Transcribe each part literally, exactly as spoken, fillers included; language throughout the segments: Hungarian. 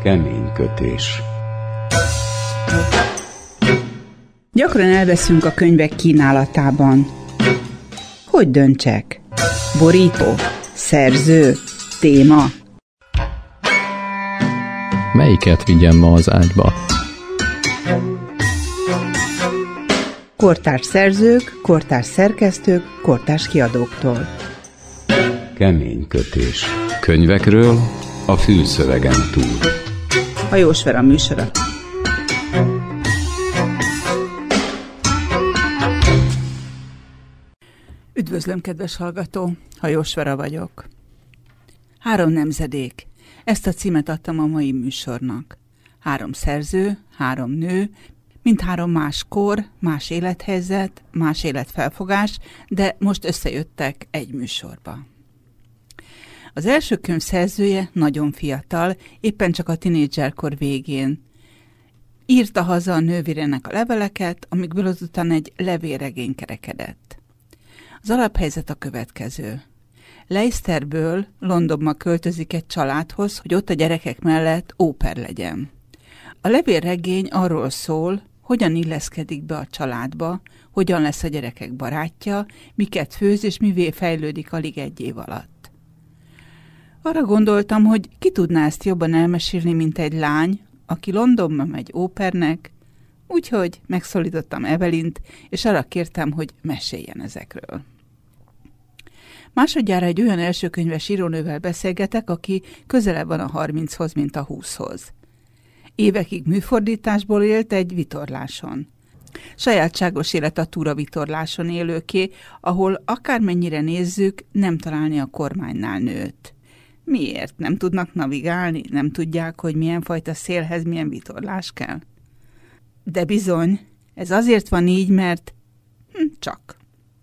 Kemény kötés. Gyakran elveszünk a könyvek kínálatában. Hogy döntsek? Borító? Szerző? Téma? Melyiket vigyem ma az ágyba? Kortárs szerzők, kortárs szerkesztők, kortárs kiadóktól. Kemény kötés. Könyvekről a fülszövegen túl. Hajós Vera műsora. Üdvözlöm, kedves hallgató! Hajós Vera vagyok. Három nemzedék. Ezt a címet adtam a mai műsornak. Három szerző, három nő, mindhárom más kor, más élethelyzet, más életfelfogás, de most összejöttek egy műsorba. Az első könyv szerzője nagyon fiatal, éppen csak a tinédzserkor végén. Írta haza a nővérének a leveleket, amikből azután egy levélregény kerekedett. Az alaphelyzet a következő. Leicesterből Londonba költözik egy családhoz, hogy ott a gyerekek mellett óper legyen. A levélregény arról szól, hogyan illeszkedik be a családba, hogyan lesz a gyerekek barátja, miket főz és mivé fejlődik alig egy év alatt. Arra gondoltam, hogy ki tudná ezt jobban elmesélni, mint egy lány, aki Londonba megy ópernek, úgyhogy megszólítottam Evelint, és arra kértem, hogy meséljen ezekről. Másodjára egy olyan elsőkönyves írónővel beszélgetek, aki közelebb van a harminchoz, mint a húszhoz. Évekig műfordításból élt egy vitorláson. Sajátságos élet a túra vitorláson élőké, ahol akármennyire nézzük, nem találni a kormánynál nőt. Miért? Nem tudnak navigálni? Nem tudják, hogy milyen fajta szélhez milyen vitorlás kell? De bizony, ez azért van így, mert hm, csak.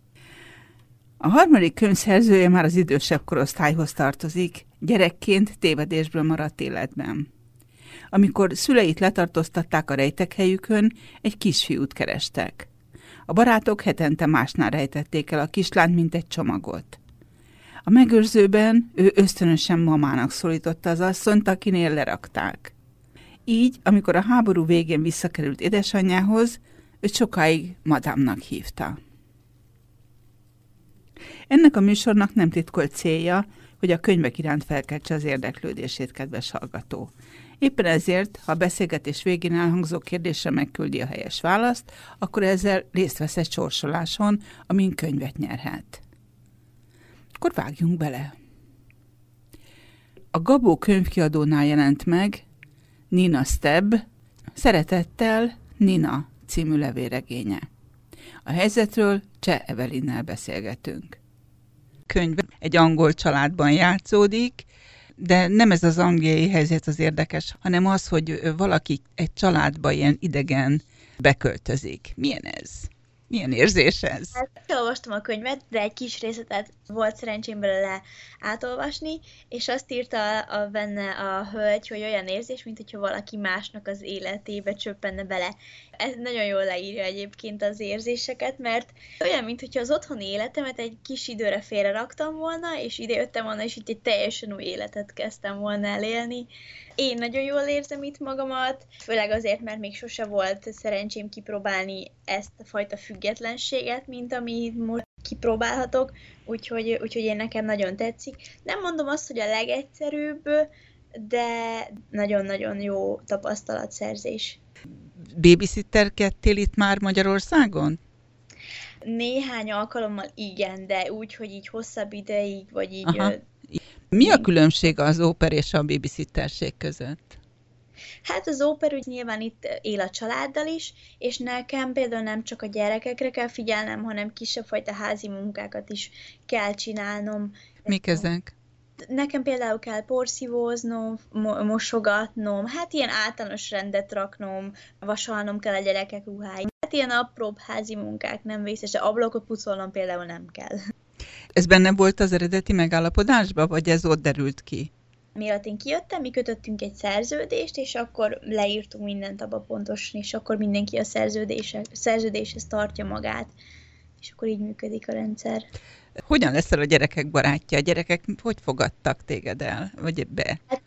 A harmadik könyv szerzője már az idősebb korosztályhoz tartozik, gyerekként tévedésből maradt életben. Amikor szüleit letartóztatták a rejtekhelyükön, egy kisfiút kerestek. A barátok hetente másnál rejtették el a kislányt, mint egy csomagot. A megőrzőben ő ösztönösen mamának szólította az asszonyt, akinél lerakták. Így, amikor a háború végén visszakerült édesanyjához, őt sokáig madámnak hívta. Ennek a műsornak nem titkolt célja, hogy a könyvek iránt felkeltse az érdeklődését, kedves hallgató. Éppen ezért, ha a beszélgetés végén elhangzó kérdésre megküldi a helyes választ, akkor ezzel részt vesz egy sorsoláson, amin könyvet nyerhet. Akkor vágjunk bele. A Gabó könyvkiadónál jelent meg Nina Stebb, Szeretettel Nina című levélregénye. A helyzetről Cseh Evelinnel beszélgetünk. Könyv egy angol családban játszódik, de nem ez az angliai helyzet az érdekes, hanem az, hogy valaki egy családba ilyen idegen beköltözik. Milyen ez? Milyen érzés ez? Hát, olvastam a könyvet, de egy kis részletet volt szerencsém belőle átolvasni, és azt írta a, benne a hölgy, hogy olyan érzés, mint hogyha valaki másnak az életébe csöppenne bele. Ez nagyon jól leírja egyébként az érzéseket, mert olyan, mint hogyha az otthoni életemet egy kis időre félre raktam volna, és idejöttem volna, és itt egy teljesen új életet kezdtem volna elélni. Én nagyon jól érzem itt magamat, főleg azért, mert még sose volt szerencsém kipróbálni ezt a fajta függetlenséget, mint amit most kipróbálhatok, úgyhogy, úgyhogy én nekem nagyon tetszik. Nem mondom azt, hogy a legegyszerűbb, de nagyon-nagyon jó tapasztalatszerzés. Babysitterkedtél itt már Magyarországon? Néhány alkalommal igen, de úgy, hogy így hosszabb ideig, vagy így... Aha. Mi a különbség az óper és a babysitterség között? Hát az óper úgy nyilván itt él a családdal is, és nekem például nem csak a gyerekekre kell figyelnem, hanem kisebb fajta házi munkákat is kell csinálnom. Mik ezek? Nekem például kell porszívóznom, mo- mosogatnom, hát ilyen általános rendet raknom, vasalnom kell a gyerekek ruháit. Hát ilyen apróbb házi munkák, nem vészes, de ablakot pucolnom például nem kell. Ez benne volt az eredeti megállapodásban, vagy ez ott derült ki? Mielőtt én kijöttem, mi kötöttünk egy szerződést, és akkor leírtunk mindent abba pontosan, és akkor mindenki a szerződéshez tartja magát, és akkor így működik a rendszer. Hogyan leszel a gyerekek barátja? A gyerekek hogy fogadtak téged el, vagy be? Hát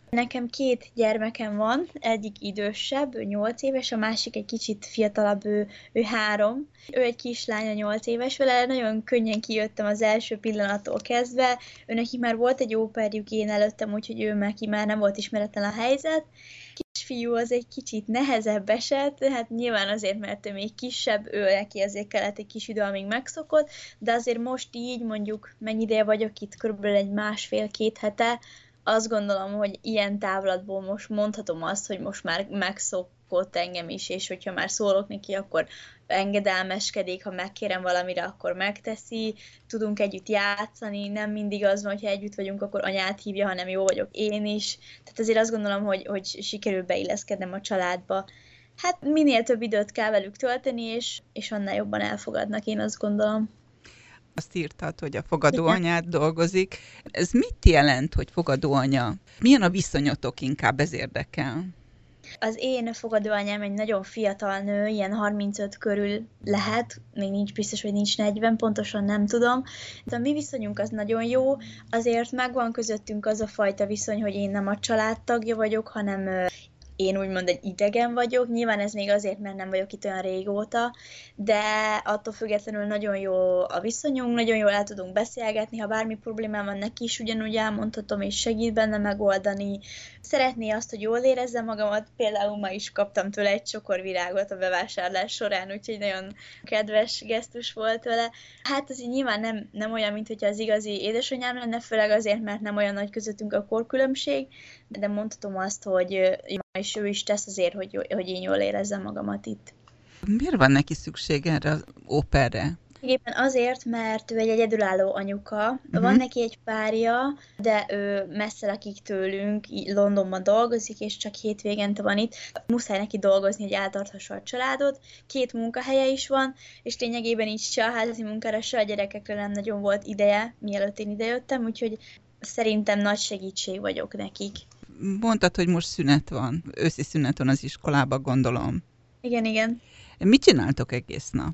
Nekem két gyermekem van, egyik idősebb, ő nyolc éves, a másik egy kicsit fiatalabb, ő, ő három. Ő egy kislány, a nyolc éves, vele nagyon könnyen kijöttem az első pillanattól kezdve. Ő neki már volt egy óperjuk én előttem, úgyhogy ő neki már nem volt ismeretlen a helyzet. Kisfiú az egy kicsit nehezebb eset, hát nyilván azért, mert ő még kisebb, ő neki azért kellett egy kis idő, amíg megszokott, de azért most így mondjuk mennyi ideje vagyok itt, körülbelül egy másfél-két hete, azt gondolom, hogy ilyen távlatból most mondhatom azt, hogy most már megszokott engem is, és hogyha már szólok neki, akkor engedelmeskedik, ha megkérem valamire, akkor megteszi, tudunk együtt játszani, nem mindig az van, hogyha együtt vagyunk, akkor anyát hívja, hanem jó vagyok én is. Tehát azért azt gondolom, hogy, hogy sikerül beilleszkednem a családba. Hát minél több időt kell velük tölteni, és, és annál jobban elfogadnak, én azt gondolom. Azt írtad, hogy a fogadóanyád dolgozik. Ez mit jelent, hogy fogadóanya? Milyen a viszonyotok, inkább ez érdekel? Az én fogadóanyám egy nagyon fiatal nő, ilyen harmincöt körül lehet, még nincs biztos, hogy nincs negyven, pontosan nem tudom. De a mi viszonyunk az nagyon jó, azért megvan közöttünk az a fajta viszony, hogy én nem a családtagja vagyok, hanem én úgymond egy idegen vagyok, nyilván ez még azért, mert nem vagyok itt olyan régóta, de attól függetlenül nagyon jó a viszonyunk, nagyon jól el tudunk beszélgetni, ha bármi problémám van neki is, ugyanúgy elmondhatom, és segít benne megoldani. Szeretné azt, hogy jól érezzem magamat, például ma is kaptam tőle egy csokor virágot a bevásárlás során, úgyhogy nagyon kedves gesztus volt vele. Hát ez így nyilván nem, nem olyan, mint hogyha az igazi édesanyám lenne, főleg azért, mert nem olyan nagy közöttünk a korkülönbség, de mondhatom azt, hogy és ő is tesz azért, hogy, hogy én jól érezzem magamat itt. Miért van neki szüksége erre az óperre? Éppen azért, mert ő egy egyedülálló anyuka, uh-huh. Van neki egy párja, de ő messze lakik tőlünk, Londonban dolgozik, és csak hétvégente van itt. Muszáj neki dolgozni, hogy eltarthassa a családot. Két munkahelye is van, és lényegében így se a házi munkára, se a gyerekekre nem nagyon volt ideje, mielőtt én idejöttem, úgyhogy szerintem nagy segítség vagyok nekik. Mondtad, hogy most szünet van, őszi szünet van az iskolában, gondolom. Igen, igen. Mit csináltok egész nap?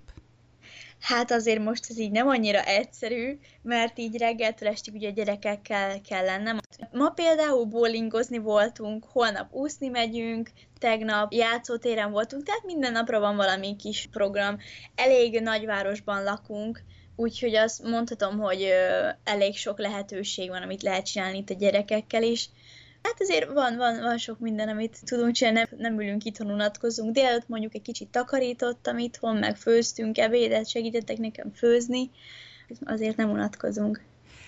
Hát azért most ez így nem annyira egyszerű, mert így reggeltől estig ugye a gyerekekkel kell lennem. Ma például bowlingozni voltunk, holnap úszni megyünk, tegnap játszótéren voltunk, tehát minden napra van valami kis program. Elég nagyvárosban lakunk, úgyhogy azt mondhatom, hogy elég sok lehetőség van, amit lehet csinálni itt a gyerekekkel is. Hát azért van, van, van sok minden, amit tudunk csinálni, nem, nem ülünk itthon, unatkozunk. Délelőtt mondjuk egy kicsit takarítottam itthon, meg főztünk ebédet, segítettek nekem főzni, azért nem unatkozunk.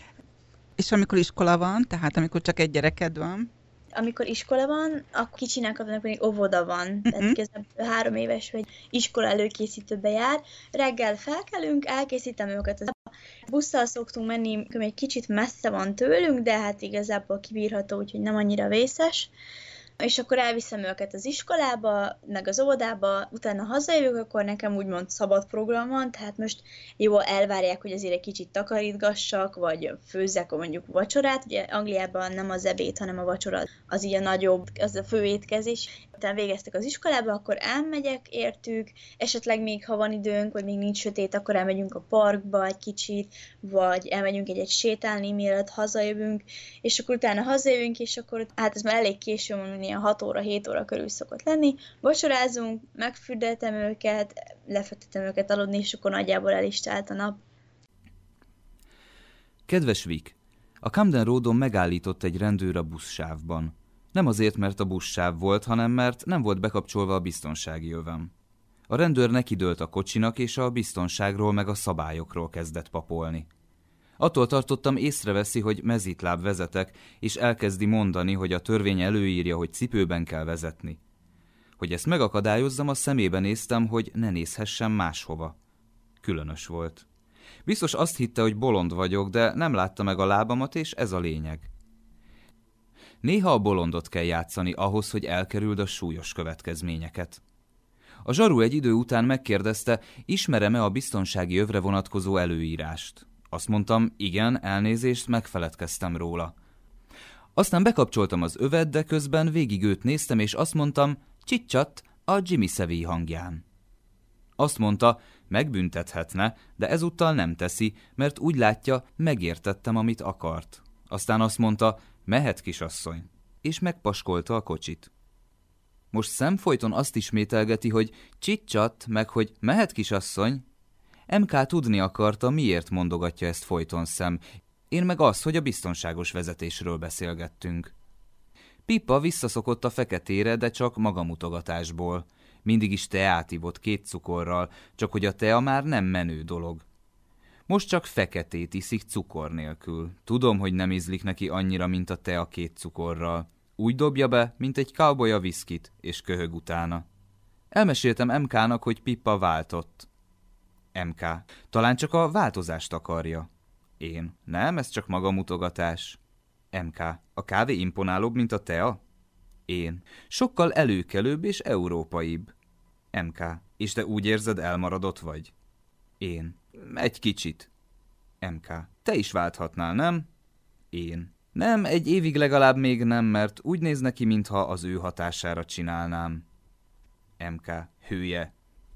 És amikor iskola van, tehát amikor csak egy gyereked van? Amikor iskola van, akkor kicsinek kapnak, pedig óvoda van. Uh-huh. Tehát igazából három éves, hogy iskola előkészítőbe jár. Reggel felkelünk, elkészítem őket az busszal szoktunk menni, egy kicsit messze van tőlünk, de hát igazából kibírható, úgyhogy nem annyira vészes. És akkor elviszem őket az iskolába, meg az óvodába, utána hazajövök, akkor nekem úgymond szabad program van, tehát most jó elvárják, hogy azért egy kicsit takarítgassak, vagy főzzek mondjuk vacsorát, ugye Angliában nem az ebéd, hanem a vacsora, az így a nagyobb, az a főétkezés. Utána végeztek az iskolába, akkor elmegyek értük, esetleg még ha van időnk, vagy még nincs sötét, akkor elmegyünk a parkba egy kicsit, vagy elmegyünk egyet sétálni, mielőtt hazajövünk, és akkor utána hazajövünk, és akkor hát ez már elég késő van, ilyen hat óra, hét óra körül szokott lenni, vacsorázunk, megfürdettem őket, lefektetem őket aludni, és akkor nagyjából el is telt a nap. Kedves Vik, a Camden Roadon megállított egy rendőr a buszsávban. Nem azért, mert a buszsáv volt, hanem mert nem volt bekapcsolva a biztonsági övem. A rendőr nekidőlt a kocsinak, és a biztonságról meg a szabályokról kezdett papolni. Attól tartottam, észreveszi, hogy mezitláb vezetek, és elkezdi mondani, hogy a törvény előírja, hogy cipőben kell vezetni. Hogy ezt megakadályozzam, a szemébe néztem, hogy ne nézhessem máshova. Különös volt. Biztos azt hitte, hogy bolond vagyok, de nem látta meg a lábamat, és ez a lényeg. Néha a bolondot kell játszani ahhoz, hogy elkerüld a súlyos következményeket. A zsaru egy idő után megkérdezte, ismerem-e a biztonsági övre vonatkozó előírást. Azt mondtam, igen, elnézést, megfeledkeztem róla. Aztán bekapcsoltam az övet, de közben végig őt néztem, és azt mondtam, csicsat a Jimmy Savile hangján. Azt mondta, megbüntethetne, de ezúttal nem teszi, mert úgy látja, megértettem, amit akart. Aztán azt mondta, mehet, kisasszony. és megpaskolta a kocsit. Most Sam folyton azt ismételgeti, hogy csicsat, meg hogy mehet kisasszony. em ká tudni akarta, miért mondogatja ezt folyton Sam, én meg az, hogy a biztonságos vezetésről beszélgettünk. Pippa visszaszokott a feketére, de csak magamutogatásból. Mindig is teát ivott két cukorral, csak hogy a tea már nem menő dolog. Most csak feketét iszik cukor nélkül. Tudom, hogy nem ízlik neki annyira, mint a tea két cukorral. Úgy dobja be, mint egy cowboy a viszkit, és köhög utána. Elmeséltem em ká-nak, hogy Pippa váltott. em ká. Talán csak a változást akarja. Én. Nem, ez csak magamutogatás. em ká. A kávé imponálóbb, mint a tea? Én. Sokkal előkelőbb és európaibb. em ká. És te úgy érzed, elmaradott vagy? Én. Egy kicsit. em ká. Te is válthatnál, nem? Én. Nem, egy évig legalább még nem, mert úgy néz neki, mintha az ő hatására csinálnám. em ká. Hülye.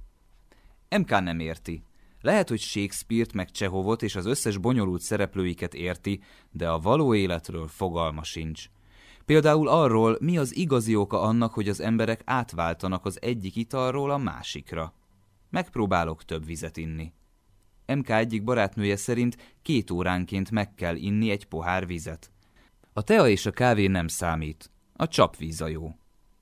em ká nem érti. Lehet, hogy Shakespeare-t meg Csehovot és az összes bonyolult szereplőiket érti, de a való életről fogalma sincs. Például arról, mi az igazi oka annak, hogy az emberek átváltanak az egyik italról a másikra. Megpróbálok több vizet inni. em ká egyik barátnője szerint két óránként meg kell inni egy pohár vizet. A tea és a kávé nem számít. A csapvíz a jó.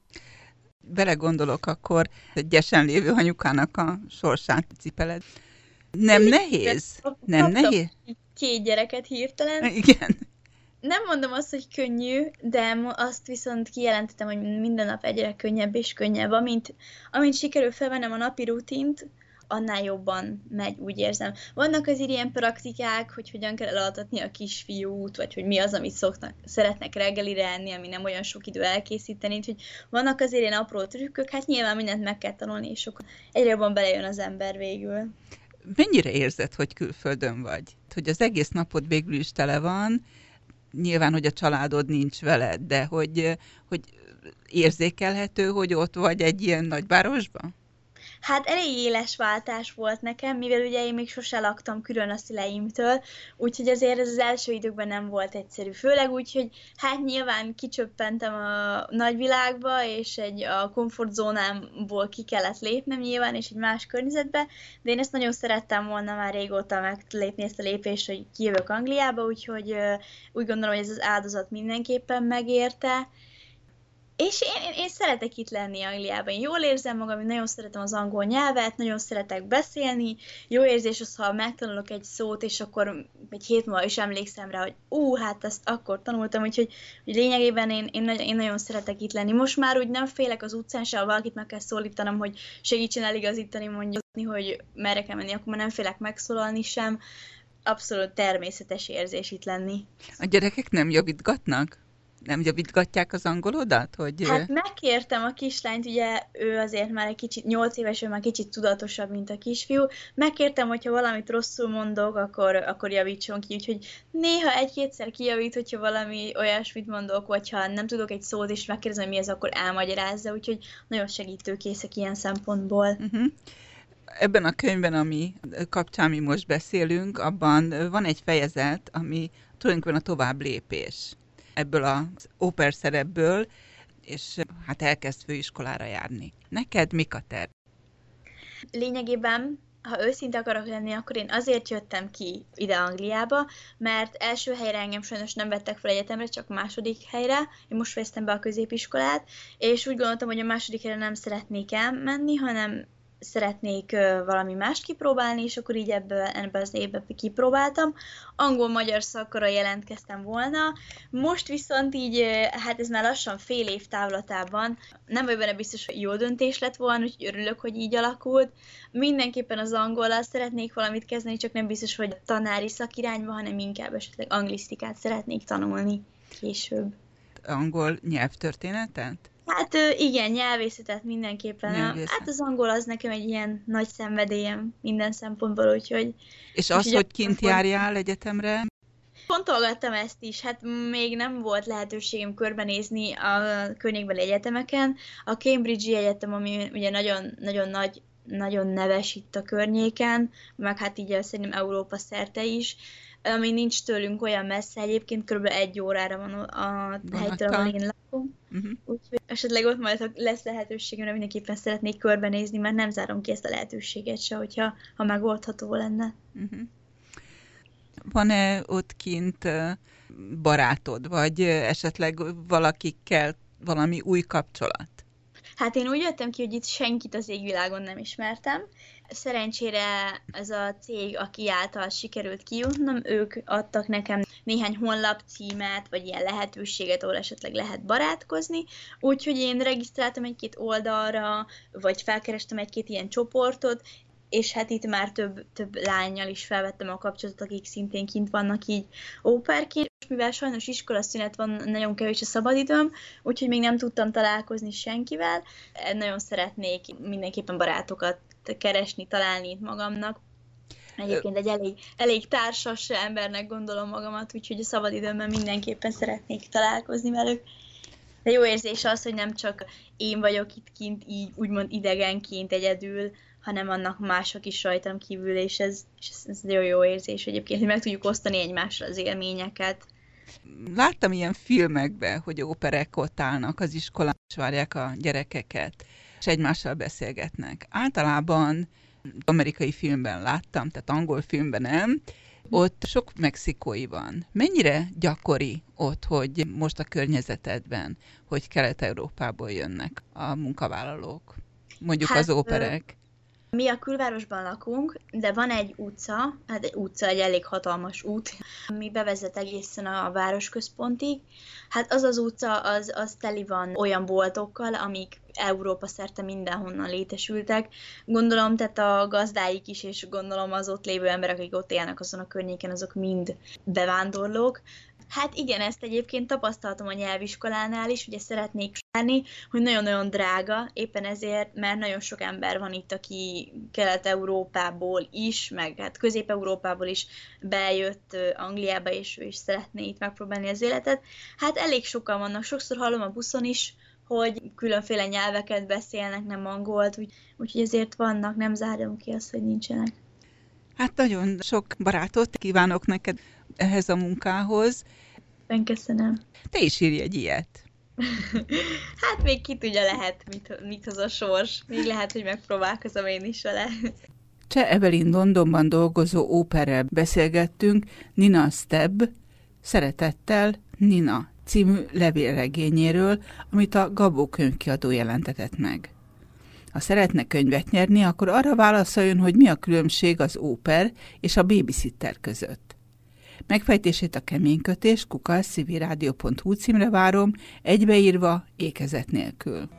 Belegondolok, akkor egy gyesen lévő anyukának a sorsát cipeled. Nem nehéz? Nem nehéz? Két gyereket hirtelen. Igen. Nem mondom azt, hogy könnyű, de azt viszont kijelentettem, hogy minden nap egyre könnyebb és könnyebb. Amint, amint sikerül felvennem a napi rutint, annál jobban megy, úgy érzem. Vannak azért ilyen praktikák, hogy hogyan kell elaltatni a kisfiút, vagy hogy mi az, amit szoknak, szeretnek reggelire enni, ami nem olyan sok idő elkészíteni. Úgyhogy vannak azért ilyen apró trükkök, hát nyilván mindent meg kell tanulni, és sokkal egyre jobban belejön az ember végül. Mennyire érzed, hogy külföldön vagy? Hogy az egész napod végül is tele van, nyilván, hogy a családod nincs veled, de hogy, hogy érzékelhető, hogy ott vagy egy ilyen nagyvárosban? Hát elég éles váltás volt nekem, mivel ugye én még sose laktam külön a szüleimtől, úgyhogy azért ez az első időkben nem volt egyszerű. Főleg úgy, hogy hát nyilván kicsöppentem a nagyvilágba, és egy a komfortzónámból ki kellett lépnem nyilván, és egy más környezetbe, de én ezt nagyon szerettem volna már régóta meglépni ezt a lépést, hogy kijövök Angliába, úgyhogy úgy gondolom, hogy ez az áldozat mindenképpen megérte. És én, én, én szeretek itt lenni Angliában. Én jól érzem magam, én nagyon szeretem az angol nyelvet, nagyon szeretek beszélni. Jó érzés az, ha megtanulok egy szót, és akkor egy hét múlva is emlékszem rá, hogy ú, hát ezt akkor tanultam, úgyhogy hogy lényegében én, én, nagyon, én nagyon szeretek itt lenni. Most már úgy nem félek az utcán se, ha valakit meg kell szólítanom, hogy segítsen eligazítani, mondjuk, hogy merre kell menni, akkor már nem félek megszólalni sem. Abszolút természetes érzés itt lenni. A gyerekek nem javítgatnak? Nem javítgatják az angolodat? Hogy... Hát megkértem a kislányt, ugye ő azért már egy kicsit, nyolc éves, ő már kicsit tudatosabb, mint a kisfiú. Megkértem, hogyha valamit rosszul mondok, akkor, akkor javítson ki, úgyhogy néha egy-kétszer kijavít, hogyha valami olyasmit mondok, vagy ha nem tudok egy szót, és megkérdezem, hogy mi ez, akkor elmagyarázza, úgyhogy nagyon segítőkészek ilyen szempontból. Uh-huh. Ebben a könyvben, ami kapcsán mi most beszélünk, abban van egy fejezet, ami tulajdonképpen a tovább lépés ebből az óper szerepből, és hát elkezd főiskolára járni. Neked mik a terv? Lényegében, ha őszinte akarok lenni, akkor én azért jöttem ki ide Angliába, mert első helyre engem sajnos nem vettek fel egyetemre, csak második helyre. Én most fejeztem be a középiskolát, és úgy gondoltam, hogy a második helyre nem szeretnék elmenni, hanem szeretnék uh, valami mást kipróbálni, és akkor így ebből, ebben az évben kipróbáltam. Angol-magyar szakra jelentkeztem volna, most viszont így, uh, hát ez már lassan fél év távlatában, nem vagy benne biztos, hogy jó döntés lett volna, úgyhogy örülök, hogy így alakult. Mindenképpen az angollal szeretnék valamit kezdeni, csak nem biztos, hogy tanári szakirányba, hanem inkább esetleg anglisztikát szeretnék tanulni később. Angol nyelvtörténetet? Hát igen, nyelvészetet mindenképpen. Nyelvészet. Hát az angol az nekem egy ilyen nagy szenvedélyem minden szempontból, úgyhogy... És az, hogy kint járjál egyetemre? Fontolgattam ezt is, hát még nem volt lehetőségem körbenézni a környékbeli egyetemeken. A Cambridge-i Egyetem, ami ugye nagyon, nagyon nagy, nagyon neves itt a környéken, meg hát így szerintem Európa szerte is. ami nincs tőlünk olyan messze, egyébként kb. egy órára van a helytől, ahol én lakom. Uh-huh. Úgyhogy esetleg ott majd, ha lesz lehetőségem, mindenképpen szeretnék körbenézni, mert nem zárom ki ezt a lehetőséget se, hogyha ha megoldható lenne. Uh-huh. Van-e ott kint barátod, vagy esetleg valakikkel valami új kapcsolat? Hát én úgy jöttem ki, hogy itt senkit az égvilágon nem ismertem. Szerencsére ez a cég, aki által sikerült kijutnom, ők adtak nekem néhány honlap címet, vagy ilyen lehetőséget, ahol esetleg lehet barátkozni. Úgyhogy én regisztráltam egy-két oldalra, vagy felkerestem egy-két ilyen csoportot, és hát itt már több, több lánnyal is felvettem a kapcsolatot, akik szintén kint vannak így óperként. Mivel sajnos iskolaszünet van, nagyon kevés a szabadidőm, úgyhogy még nem tudtam találkozni senkivel. Nagyon szeretnék mindenképpen barátokat keresni, találni itt magamnak. Egyébként egy elég, elég társas embernek gondolom magamat, úgyhogy a szabadidőmben mindenképpen szeretnék találkozni velük. De jó érzés az, hogy nem csak én vagyok itt kint így úgymond idegenként egyedül, hanem vannak mások is rajtam kívül, és ez, és ez nagyon jó érzés egyébként, hogy meg tudjuk osztani egymással az élményeket. Láttam ilyen filmekben, hogy óperek ott állnak az iskolán, és várják a gyerekeket, és egymással beszélgetnek. Általában amerikai filmben láttam, tehát angol filmben nem, ott sok mexikói van. Mennyire gyakori ott, hogy most a környezetedben, hogy Kelet-Európából jönnek a munkavállalók, mondjuk hát, az óperek? Mi a külvárosban lakunk, de van egy utca, hát egy utca, egy elég hatalmas út, ami bevezet egészen a városközpontig. Hát az az utca, az, az teli van olyan boltokkal, amik Európa szerte mindenhonnan létesültek. Gondolom, tehát a gazdáik is, és gondolom az ott lévő emberek, akik ott élnek azon a környéken, azok mind bevándorlók. Hát igen, ezt egyébként tapasztaltam a nyelviskolánál is, ugye szeretnék járni, hogy nagyon-nagyon drága, éppen ezért, mert nagyon sok ember van itt, aki Kelet-Európából is, meg hát Közép-Európából is bejött Angliába, és ő is szeretné itt megpróbálni az életet. Hát elég sokan vannak, sokszor hallom a buszon is, hogy különféle nyelveket beszélnek, nem angolt, úgy, úgyhogy ezért vannak, nem zárom ki azt, hogy nincsenek. Hát nagyon sok barátot kívánok neked ehhez a munkához. Ön köszönöm. Te is írj egy ilyet. Hát még ki tudja, lehet, mit, mit hoz a sors. Még lehet, hogy megpróbálkozom én is vele. Cseh Evelyn Londonban dolgozó óperrel beszélgettünk, Nina Stebb, Szeretettel Nina című levélregényéről, amit a Gabó könyvkiadó jelentetett meg. Ha szeretne könyvet nyerni, akkor arra válaszoljon, hogy mi a különbség az óper és a babysitter között. Megfejtését a keménykötés kukac civilrádió pont hu címre várom, egybeírva, ékezet nélkül.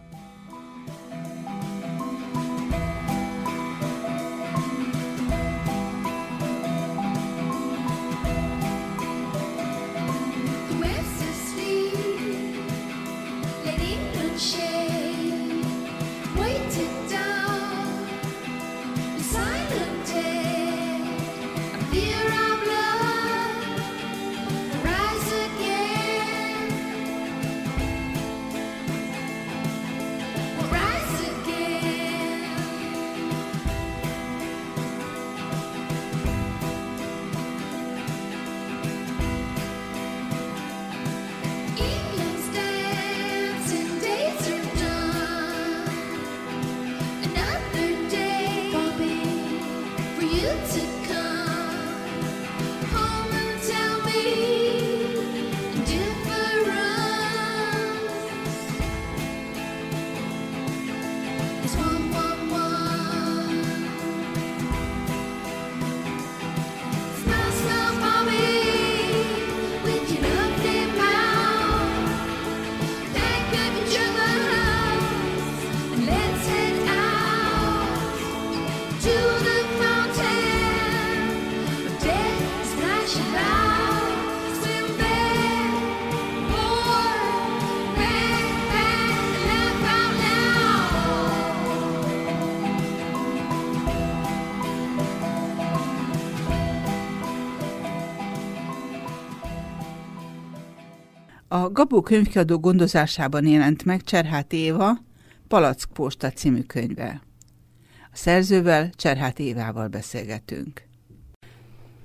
A Gabó könyvkiadó gondozásában jelent meg Cserháti Éva Palackposta című könyve. A szerzővel, Cserháti Évával beszélgetünk.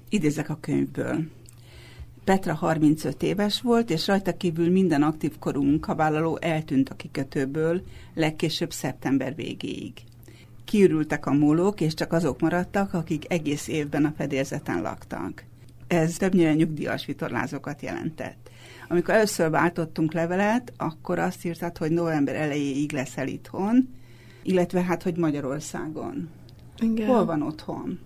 Idézek a könyvből. Petra harmincöt éves volt, és rajta kívül minden aktív korú munkavállaló eltűnt a kikötőből legkésőbb szeptember végéig. Kiürültek a mólók, és csak azok maradtak, akik egész évben a fedélzeten laktak. Ez többnyire nyugdíjas vitorlázókat jelentett. Amikor először váltottunk levelet, akkor azt írtad, hogy november elejéig leszel itthon, illetve hát, hogy Magyarországon. Igen. Hol van otthon?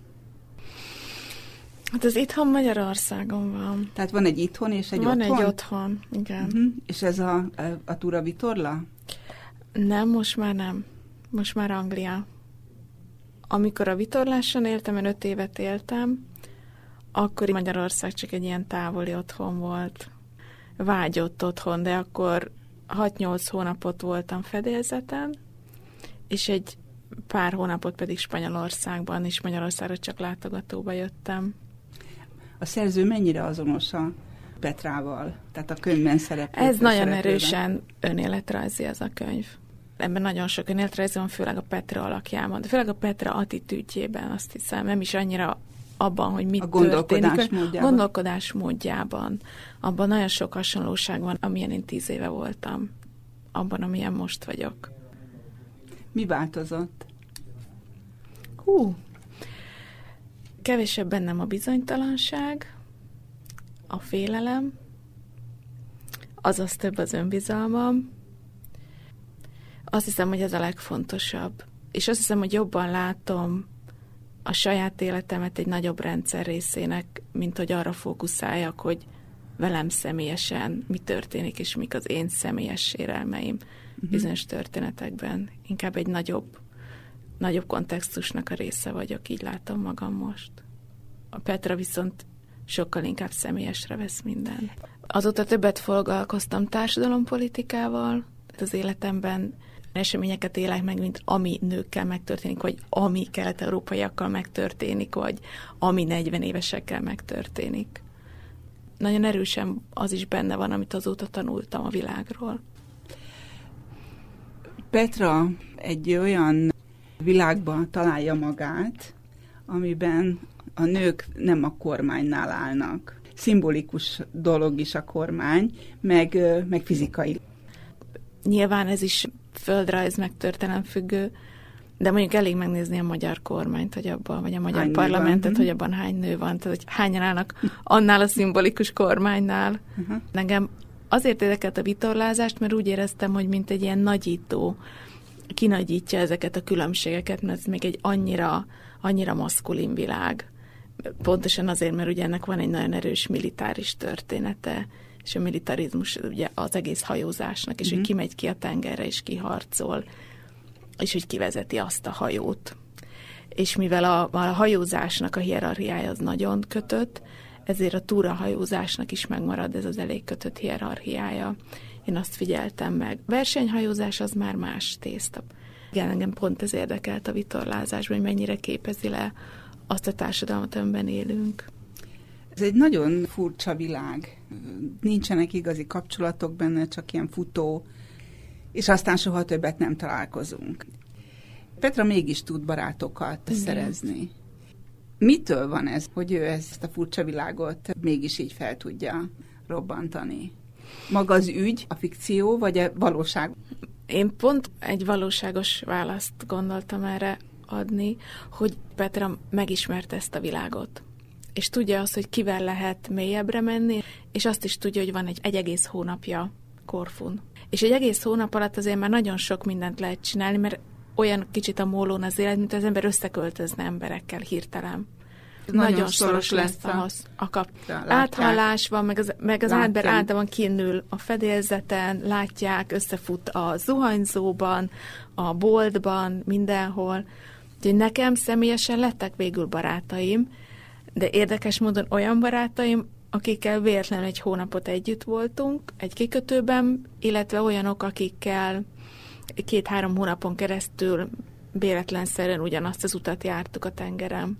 Hát az itthon Magyarországon van. Tehát van egy itthon és egy van otthon? Van egy otthon, igen. Uh-huh. És ez a, a, a Tura Vitorla? Nem, most már nem. Most már Anglia. Amikor a vitorláson éltem, én öt évet éltem, akkor Magyarország csak egy ilyen távoli otthon volt. Vágyott otthon, de akkor hat-nyolc hónapot voltam fedélzeten, és egy pár hónapot pedig Spanyolországban, és Magyarországra csak látogatóba jöttem. A szerző mennyire azonos a Petrával? Tehát a könyvben szereplő Ez nagyon erősen önéletrajzi ez a könyv. Ebben nagyon sok önéletrajzi van, főleg a Petra alakjában, de főleg a Petra attitűdjében, azt hiszem, nem is annyira abban, hogy mit a gondolkodás történik. Módjában. Gondolkodás módjában. Abban nagyon sok hasonlóság van, amilyen én tíz éve voltam. Abban, amilyen most vagyok. Mi változott? Hú, kevésebb bennem a bizonytalanság, a félelem, azaz több az önbizalmam. Azt hiszem, hogy ez a legfontosabb. És azt hiszem, hogy jobban látom a saját életemet egy nagyobb rendszer részének, mint hogy arra fókuszáljak, hogy velem személyesen mi történik, és mik az én személyes sérelmeim uh-huh. bizonyos történetekben. Inkább egy nagyobb, nagyobb kontextusnak a része vagyok, így látom magam most. A Petra viszont sokkal inkább személyesre vesz mindent. Azóta többet foglalkoztam társadalompolitikával, az életemben eseményeket élek meg, mint ami nőkkel megtörténik, vagy ami kelet-európaiakkal megtörténik, vagy ami negyven évesekkel megtörténik. Nagyon erősen az is benne van, amit azóta tanultam a világról. Petra egy olyan világban találja magát, amiben a nők nem a kormánynál állnak. Szimbolikus dolog is a kormány, meg, meg fizikai. Nyilván ez is földrajz meg történelem függő, de mondjuk elég megnézni a magyar kormányt, hogy abban, vagy a magyar hány parlamentet, hogy abban hány nő van, tehát hogy hányan állnak annál a szimbolikus kormánynál. Uh-huh. Engem azért érdekelt a vitorlázást, mert úgy éreztem, hogy mint egy ilyen nagyító kinagyítja ezeket a különbségeket, mert ez még egy annyira, annyira maszkulin világ. Pontosan azért, mert ugye ennek van egy nagyon erős militáris története, és a militarizmus ugye az egész hajózásnak, és mm-hmm. hogy kimegy ki a tengerre, és kiharcol, és hogy kivezeti azt a hajót. És mivel a, a hajózásnak a hierarchiája az nagyon kötött, ezért a túrahajózásnak is megmarad ez az elég kötött hierarchiája. Én azt figyeltem meg. Versenyhajózás az már más tészta. Igen, engem pont ez érdekelt a vitorlázásban, hogy mennyire képezi le azt a társadalmat, amiben élünk. Ez egy nagyon furcsa világ. Nincsenek igazi kapcsolatok benne, csak ilyen futó, és aztán soha többet nem találkozunk. Petra mégis tud barátokat Igen. szerezni. Mitől van ez, hogy ő ezt a furcsa világot mégis így fel tudja robbantani? Maga az ügy, a fikció, vagy a valóság? Én pont egy valóságos választ gondoltam erre adni, hogy Petra megismerte ezt a világot. És tudja azt, hogy kivel lehet mélyebbre menni, és azt is tudja, hogy van egy, egy egész hónapja Korfun. És egy egész hónap alatt azért már nagyon sok mindent lehet csinálni, mert olyan kicsit a mólón az élet, mint az ember összeköltözne emberekkel hirtelen. Nagyon, nagyon szoros lesz ahhoz a kap. Áthallás van, meg az, meg az ember általában kinül a fedélzeten, látják, összefut a zuhanyzóban, a boltban, mindenhol. Úgyhogy nekem személyesen lettek végül barátaim, de érdekes módon olyan barátaim, akikkel véletlenül egy hónapot együtt voltunk egy kikötőben, illetve olyanok, akikkel két-három hónapon keresztül véletlenszerűen ugyanazt az utat jártuk a tengeren.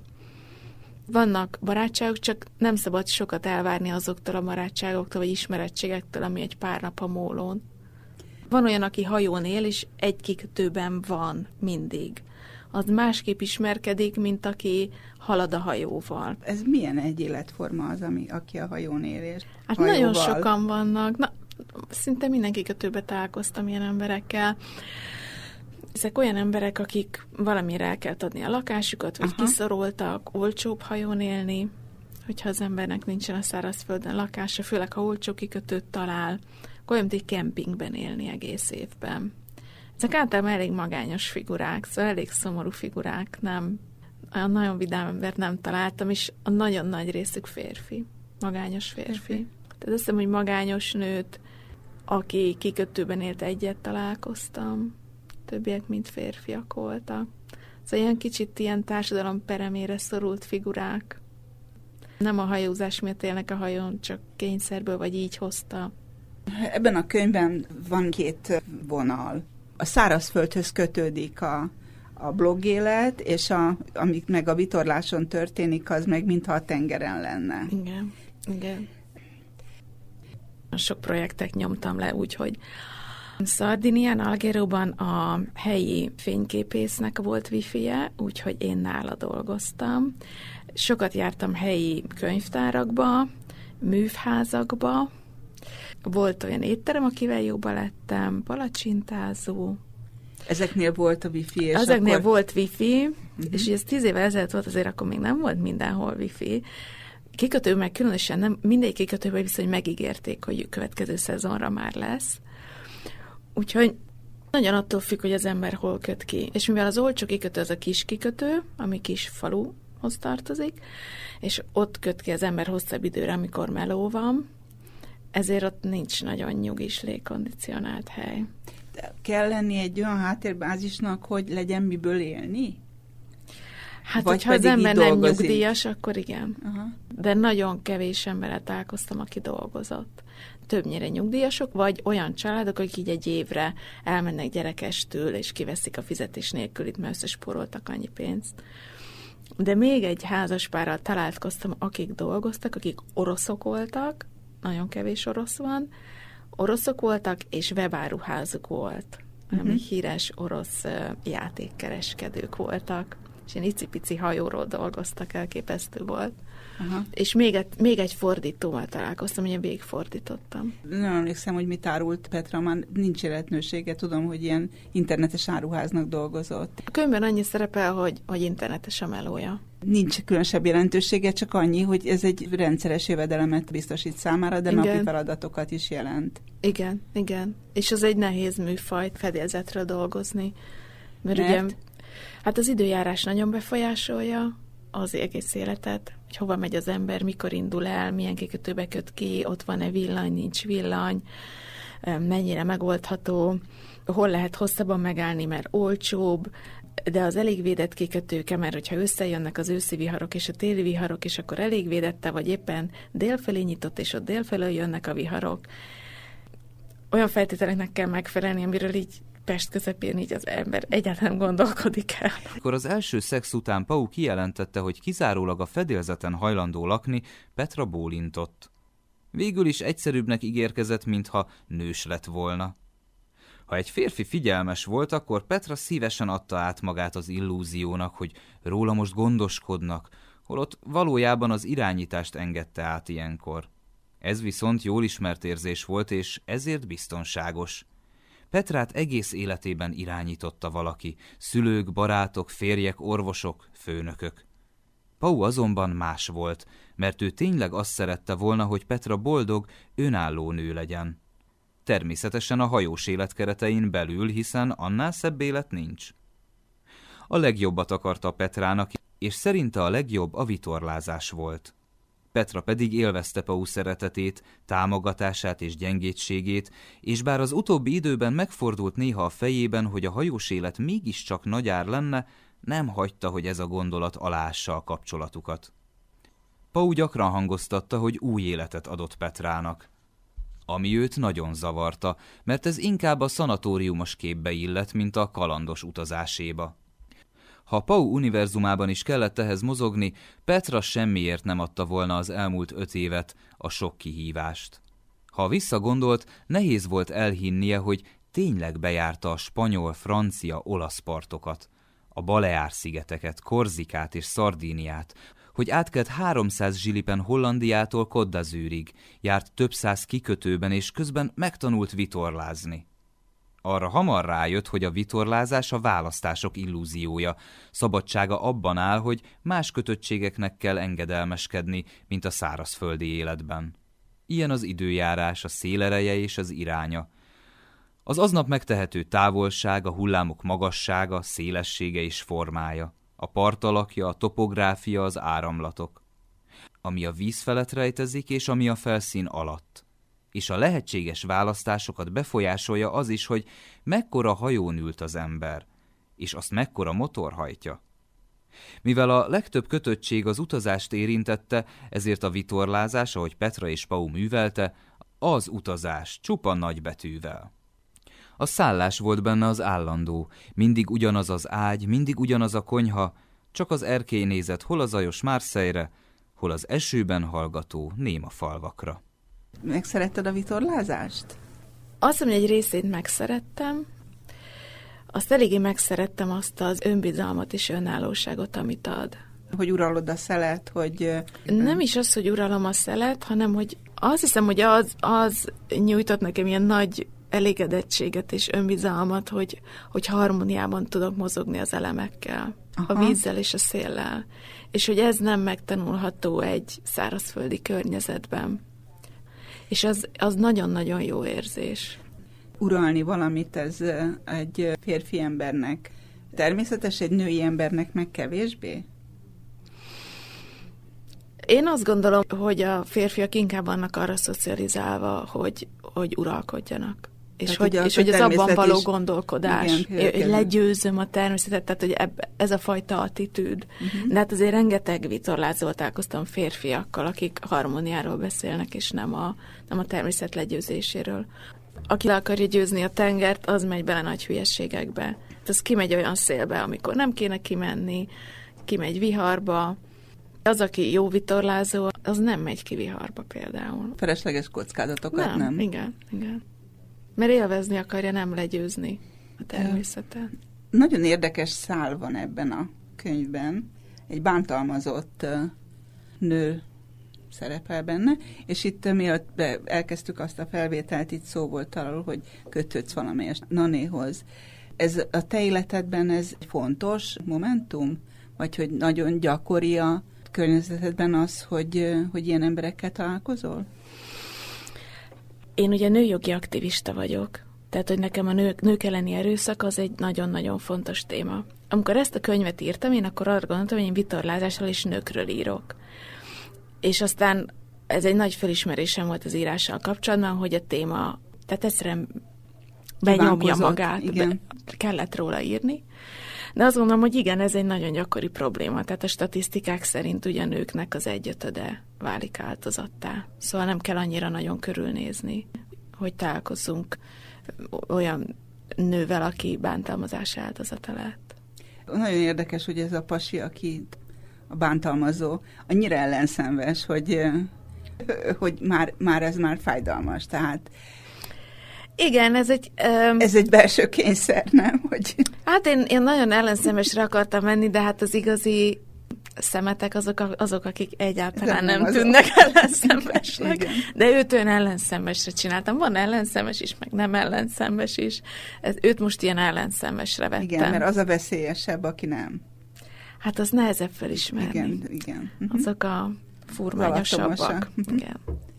Vannak barátságok, csak nem szabad sokat elvárni azoktól a barátságoktól, vagy ismerettségektől, ami egy pár nap a mólón. Van olyan, aki hajón él, és egy kikötőben van mindig. az másképp ismerkedik, mint aki halad a hajóval. Ez milyen egy életforma az, ami, aki a hajón él? És Hát hajóval? Nagyon sokan vannak. Na, szinte mindenki kötőbe találkoztam ilyen emberekkel. Ezek olyan emberek, akik valamire el kell adni a lakásukat, vagy Aha. kiszorultak, olcsóbb hajón élni, hogyha az embernek nincsen a szárazföldön lakása, főleg ha olcsó kikötőt talál, akkor olyan, mint egy kempingben élni egész évben. Ezek általában elég magányos figurák, szóval elég szomorú figurák, nem, olyan nagyon vidám embert nem találtam, és a nagyon nagy részük férfi, magányos férfi. Uh-huh. Tehát azt hiszem, hogy magányos nőt, aki kikötőben élt, egyet találkoztam, többiek mind férfiak voltak. Szóval ilyen kicsit ilyen társadalom peremére szorult figurák. Nem a hajózás miatt élnek a hajón, csak kényszerből, vagy így hozta. Ebben a könyvben van két vonal. A szárazföldhöz kötődik a, a blogélet, és a, amik meg a vitorláson történik, az meg mintha a tengeren lenne. Igen, igen. Sok projektet nyomtam le, úgyhogy Szardinián, Algéróban a helyi fényképésznek volt wifi-je, úgyhogy én nála dolgoztam. Sokat jártam helyi könyvtárakba, művházakba. Volt olyan étterem, akivel jóba lettem, palacsintázó. Ezeknél volt a wifi, és Ezeknél akkor... volt wifi, uh-huh. és ez tíz évvel ezelőtt volt, azért akkor még nem volt mindenhol wifi. Kikötő meg különösen nem, mindegy kikötőben viszont megígérték, hogy következő szezonra már lesz. Úgyhogy nagyon attól függ, hogy az ember hol köt ki. És mivel az olcsó kikötő az a kis kikötő, ami kis faluhoz tartozik, és ott köt ki az ember hosszabb időre, amikor meló van, ezért ott nincs nagyon nyugis légkondicionált hely. De kell lenni egy olyan háttérbázisnak, hogy legyen miből élni? Hát, Vagy hogyha az ember nem dolgozik. nyugdíjas, akkor igen. Aha. De nagyon kevés emberrel találkoztam, aki dolgozott. Többnyire nyugdíjasok, vagy olyan családok, akik így egy évre elmennek gyerekestől, és kiveszik a fizetés nélkülit, mert összespóroltak annyi pénzt. De még egy házaspárral találkoztam, akik dolgoztak, akik oroszok voltak, nagyon kevés orosz van, oroszok voltak, és webáruházuk volt. Uh-huh. Ami híres orosz uh, játékkereskedők voltak. És ilyen icipici hajóról dolgoztak, elképesztő volt. Aha. És még egy, még egy fordítóval találkoztam, hogy én végigfordítottam. Nem emlékszem, hogy mit árult Petra, már nincs életnősége, tudom, hogy ilyen internetes áruháznak dolgozott. A könyvben annyi szerepel, hogy, hogy internetes a melója. Nincs különösebb jelentősége, csak annyi, hogy ez egy rendszeres jövedelemet biztosít számára, de igen. napi feladatokat is jelent. Igen, igen. És az egy nehéz műfaj fedélzetről dolgozni. Mert, Mert? ugye hát az időjárás nagyon befolyásolja az egész életet, hogy hova megy az ember, mikor indul el, milyen kikötőbe köt ki, ott van-e villany, nincs villany, mennyire megoldható, hol lehet hosszabban megállni, mert olcsóbb, de az elég védett kikötőke, mert hogyha összejönnek az őszi viharok és a téli viharok, és akkor elég védette, vagy éppen délfelé nyitott, és ott délfelől jönnek a viharok. Olyan feltételeknek kell megfelelni, amiről így Pest közepén így az ember egyáltalán gondolkodik el. Akkor az első szex után Pau kijelentette, hogy kizárólag a fedélzeten hajlandó lakni, Petra bólintott. Végül is egyszerűbbnek ígérkezett, mintha nős lett volna. Ha egy férfi figyelmes volt, akkor Petra szívesen adta át magát az illúziónak, hogy róla most gondoskodnak, holott valójában az irányítást engedte át ilyenkor. Ez viszont jól ismert érzés volt, és ezért biztonságos. Petrát egész életében irányította valaki, szülők, barátok, férjek, orvosok, főnökök. Pau azonban más volt, mert ő tényleg azt szerette volna, hogy Petra boldog, önálló nő legyen. Természetesen a hajós élet keretein belül, hiszen annál szebb élet nincs. A legjobbat akarta Petrának, és szerinte a legjobb a vitorlázás volt. Petra pedig élvezte Pau szeretetét, támogatását és gyengétségét, és bár az utóbbi időben megfordult néha a fejében, hogy a hajós élet mégiscsak nagyár lenne, nem hagyta, hogy ez a gondolat aláássa a kapcsolatukat. Pau gyakran hangoztatta, hogy új életet adott Petrának. Ami őt nagyon zavarta, mert ez inkább a szanatóriumos képbe illett, mint a kalandos utazáséba. Ha Pau univerzumában is kellett ehhez mozogni, Petra semmiért nem adta volna az elmúlt öt évet, a sok kihívást. Ha visszagondolt, nehéz volt elhinnie, hogy tényleg bejárta a spanyol, francia, olasz partokat. a Baleár-szigeteket, Korzikát és Szardíniát, hogy átkelt háromszáz zsilipen Hollandiától Côte d'Azúrig, járt több száz kikötőben, és közben megtanult vitorlázni. Arra hamar rájött, hogy a vitorlázás a választások illúziója, szabadsága abban áll, hogy más kötöttségeknek kell engedelmeskedni, mint a szárazföldi életben. Ilyen az időjárás, a szélereje és az iránya. Az aznap megtehető távolság, a hullámok magassága, szélessége és formája, a partalakja, a topográfia, az áramlatok. Ami a víz felett rejtezik, és ami a felszín alatt. És a lehetséges választásokat befolyásolja az is, hogy mekkora hajón ült az ember, és azt mekkora motor hajtja. Mivel a legtöbb kötöttség az utazást érintette, ezért a vitorlázás, ahogy Petra és Pau művelte, az utazás csupa nagybetűvel. A szállás volt benne az állandó, mindig ugyanaz az ágy, mindig ugyanaz a konyha, csak az erkély nézett hol a zajos Marseille-re, hol az esőben hallgató néma falvakra. Megszeretted a vitorlázást? Azt hiszem, hogy egy részét megszerettem, azt eléggé megszerettem azt az önbizalmat és önállóságot, amit ad. Hogy uralod a szelet, hogy... Nem is az, hogy uralom a szelet, hanem hogy azt hiszem, hogy az, az nyújtott nekem ilyen nagy elégedettséget és önbizalmat, hogy, hogy harmóniában tudok mozogni az elemekkel, aha, a vízzel és a széllel. És hogy ez nem megtanulható egy szárazföldi környezetben. És az, az nagyon-nagyon jó érzés. Uralni valamit, ez egy férfi embernek természetes, egy női embernek meg kevésbé? Én azt gondolom, hogy a férfiak inkább vannak arra szocializálva, hogy, hogy uralkodjanak. És tehát, hogy, és hogy az abban való is, gondolkodás, igen, hogy legyőzöm a természetet, tehát hogy ebb, ez a fajta attitűd. Uh-huh. De hát azért rengeteg vitorlázóval találkoztam férfiakkal, akik harmóniáról beszélnek, és nem a, nem a természet legyőzéséről. Aki le akarja győzni a tengert, az megy bele nagy hülyeségekbe. Tehát az kimegy olyan szélbe, amikor nem kéne kimenni, kimegy viharba. Az, aki jó vitorlázó, az nem megy ki viharba például. Felesleges kockázatokat nem? Nem, igen, igen. Mert élvezni akarja, nem legyőzni a természetet. Nagyon érdekes szál van ebben a könyvben. Egy bántalmazott nő szerepel benne, és itt mielőtt elkezdtük azt a felvételt, itt szó volt arról, hogy kötődsz valamelyest Nanéhoz. Ez a te életedben ez egy fontos momentum? Vagy hogy nagyon gyakori a környezetedben az, hogy, hogy ilyen emberekkel találkozol? Én ugye nőjogi aktivista vagyok, tehát hogy nekem a nők, nők elleni erőszak az egy nagyon-nagyon fontos téma. Amikor ezt a könyvet írtam, én akkor arra gondoltam, hogy én vitorlázásról és nőkről írok. És aztán ez egy nagy felismerésem volt az írással kapcsolatban, hogy a téma, tehát egyszerűen benyomja magát, be, kellett róla írni. De azt gondolom, hogy igen, ez egy nagyon gyakori probléma. Tehát a statisztikák szerint ugye a nőknek az egyötöde válik áldozattá. Szóval nem kell annyira nagyon körülnézni, hogy találkozzunk olyan nővel, aki bántalmazás áldozata lett. Nagyon érdekes, hogy ez a pasi, aki a bántalmazó, annyira ellenszenves, hogy, hogy már, már ez már fájdalmas. Tehát igen, ez egy... Um, ez egy belső kényszer, nem? Hogy... Hát én, én nagyon ellenszemesre akartam menni, de hát az igazi szemetek azok, azok akik egyáltalán nem, nem tűnnek ellenszemesnek. Igen. De őt olyan ellenszemesre csináltam. Van ellenszemes is, meg nem ellenszemes is. Ez, őt most ilyen ellenszemesre vettem. Igen, mert az a veszélyesebb, aki nem. Hát az nehezebb felismerni. Igen, igen. Uh-huh. Azok a furmányosabbak. Igen.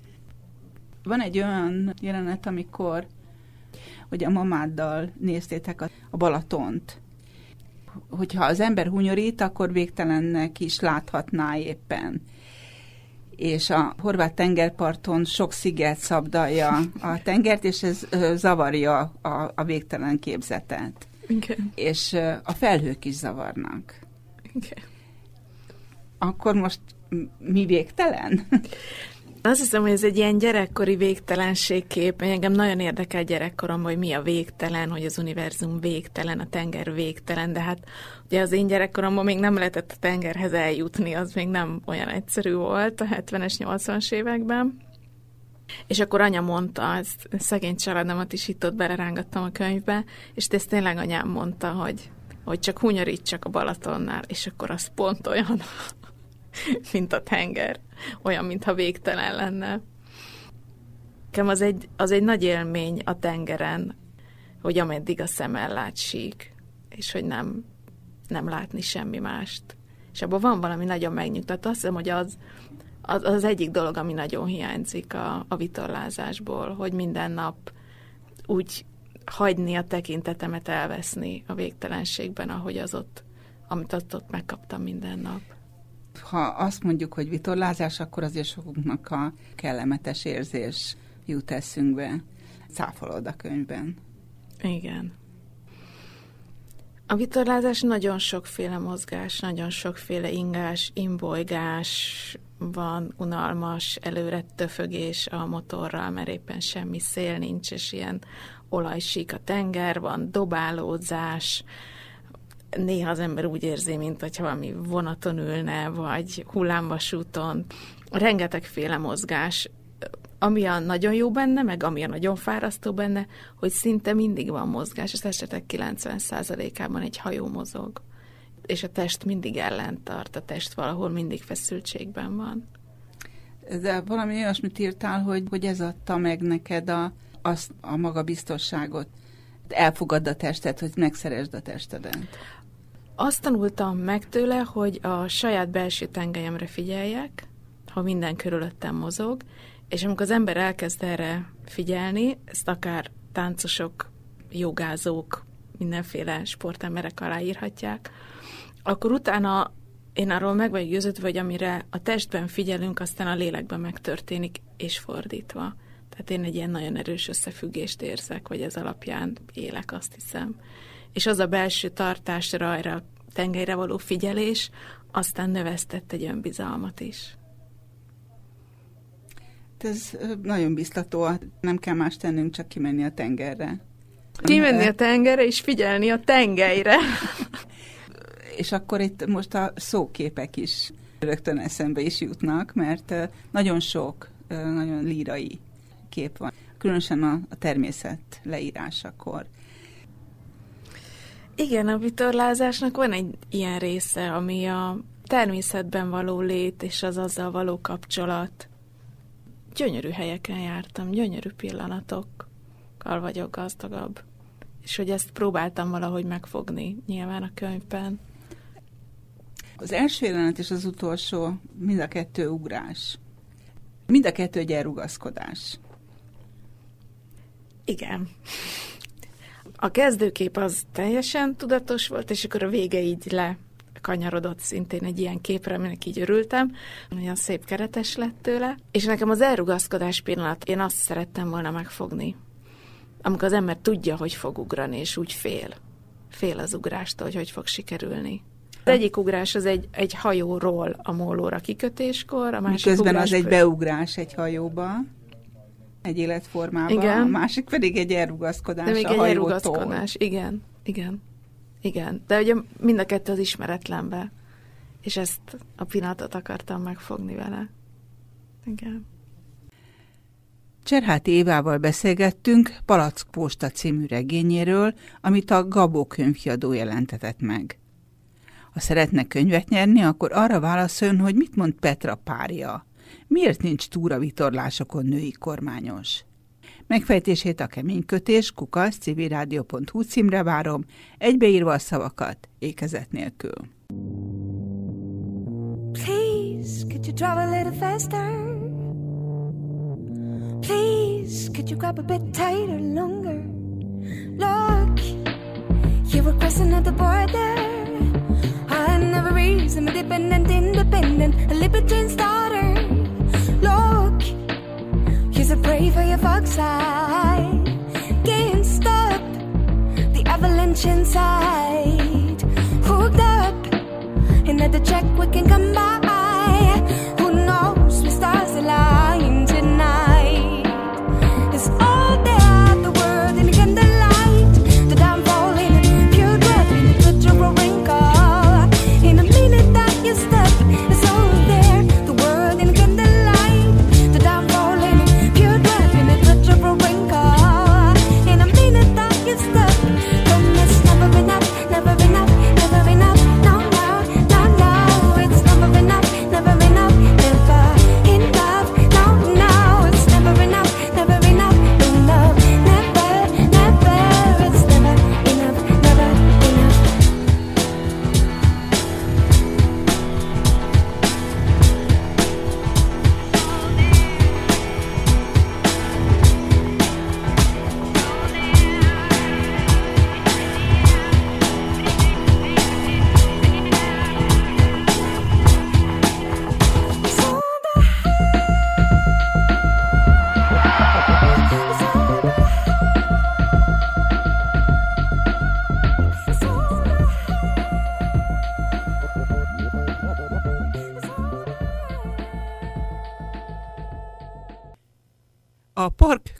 Van egy olyan jelenet, amikor hogy a mamáddal néztétek a, a Balatont. Hogyha az ember hunyorít, akkor végtelennek is láthatná éppen. És a horvát tengerparton sok sziget szabdalja a tengert, és ez ö, zavarja a, a végtelen képzetet. Okay. És ö, a felhők is zavarnak. Okay. Akkor most mi végtelen? Azt hiszem, hogy ez egy ilyen gyerekkori végtelenségkép. Engem nagyon érdekel gyerekkoromban, hogy mi a végtelen, hogy az univerzum végtelen, a tenger végtelen, de hát ugye az én gyerekkoromban még nem lehetett a tengerhez eljutni, az még nem olyan egyszerű volt a hetvenes, nyolcvanas években. És akkor anya mondta, ezt szegény családomat is itt ott belerángattam a könyvbe, és ezt tényleg anyám mondta, hogy hogy csak hunyarítsak a Balatonnál, és akkor az pont olyan, mint a tenger. Olyan, mintha végtelen lenne. Nekem az egy, az egy nagy élmény a tengeren, hogy ameddig a szem ellát sík, és hogy nem, nem látni semmi mást. És abban van valami nagyon megnyugtató. Azt hiszem, hogy az, az, az egyik dolog, ami nagyon hiányzik a, a vitorlázásból, hogy minden nap úgy hagyni a tekintetemet elveszni a végtelenségben, ahogy az ott, amit ott, ott megkaptam minden nap. Ha azt mondjuk, hogy vitorlázás, akkor azért sokunknak a kellemetes érzés jut eszünkbe. Cáfolod a könyvben. Igen. A vitorlázás nagyon sokféle mozgás, nagyon sokféle ingás, imbolygás van, unalmas, előre töfögés a motorral, mert éppen semmi szél nincs, és ilyen olajsík a tenger, van dobálódzás, néha az ember úgy érzi, mint hogyha valami vonaton ülne, vagy hullámvasúton. Rengetegféle mozgás, ami a nagyon jó benne, meg ami a nagyon fárasztó benne, hogy szinte mindig van mozgás, az esetek kilencven százalékában egy hajó mozog. És a test mindig ellent tart, a test valahol mindig feszültségben van. De valami olyasmit írtál, hogy, hogy ez adta meg neked a, azt, a magabiztosságot. Elfogadd a testet, hogy megszeresd a testedet. Azt tanultam meg tőle, hogy a saját belső tengelyemre figyeljek, ha minden körülöttem mozog, és amikor az ember elkezd erre figyelni, ezt akár táncosok, jogázók, mindenféle sportemberek aláírhatják, akkor utána én arról meg vagyok győződve, hogy amire a testben figyelünk, aztán a lélekben megtörténik, és fordítva. Tehát én egy ilyen nagyon erős összefüggést érzek, vagy ez alapján élek, azt hiszem. És az a belső tartásra, erre a tengelyre való figyelés, aztán növesztett egy önbizalmat is. Ez nagyon biztató, nem kell más tennünk, csak kimenni a tengerre. Kimenni a tengerre, és figyelni a tengelyre. És akkor itt most a szóképek is rögtön eszembe is jutnak, mert nagyon sok, nagyon lírai kép van, különösen a, a természet leírásakor. Igen, a vitorlázásnak van egy ilyen része, ami a természetben való lét, és az azzal való kapcsolat. Gyönyörű helyeken jártam, gyönyörű pillanatokkal vagyok gazdagabb. És hogy ezt próbáltam valahogy megfogni, nyilván a könyvben. Az első jelenet és az utolsó, mind a kettő ugrás. Mind a kettő egy elrugaszkodás. Igen. A kezdőkép az teljesen tudatos volt, és akkor a vége így lekanyarodott szintén egy ilyen képre, aminek így örültem. Olyan szép keretes lett tőle. És nekem az elrugaszkodás pillanat, én azt szerettem volna megfogni. Amikor az ember tudja, hogy fog ugrani, és úgy fél. Fél az ugrástól, hogy hogy fog sikerülni. Az egyik ugrás az egy, egy hajóról a mólóra kikötéskor, a másik Miközben ugrás... az egy beugrás egy hajóba, egy életformába, igen. A másik pedig egy elrugaszkodás. De még a egy hajótól. elrugaszkodás, igen, igen, igen. De ugye mind a kettő az ismeretlenbe, és ezt a pillanatot akartam megfogni vele. Igen. Cserháti Évával beszélgettünk Palack Posta című regényéről, amit a Gabó könyvkiadó jelentetett meg. Ha szeretne könyvet nyerni, akkor arra válaszoljon, hogy mit mond Petra párja. Miért nincs túravitorlásokon női kormányos? Megfejtését a keménykötés kukac civilrádió pont hu címre várom, egybeírva a szavakat, ékezet nélkül. Please, could you drive a little faster? Please, could you grab a bit tighter, longer? Look, you were crossing at the border. I never reason, independent, independent, a libertine's daughter. Look, you're so brave for your fox side. Can't stop the avalanche inside. Hooked up, another check we can come by. Who knows, we stars align tonight. It's all there, the world in the candlelight. The downfall in it, pure blood in the touch of a wrinkle. In a minute that you step, it's all there, the world in the candlelight. The downfall in it, pure blood in the touch of a wrinkle. In a minute that you step, come, it's never enough, never enough.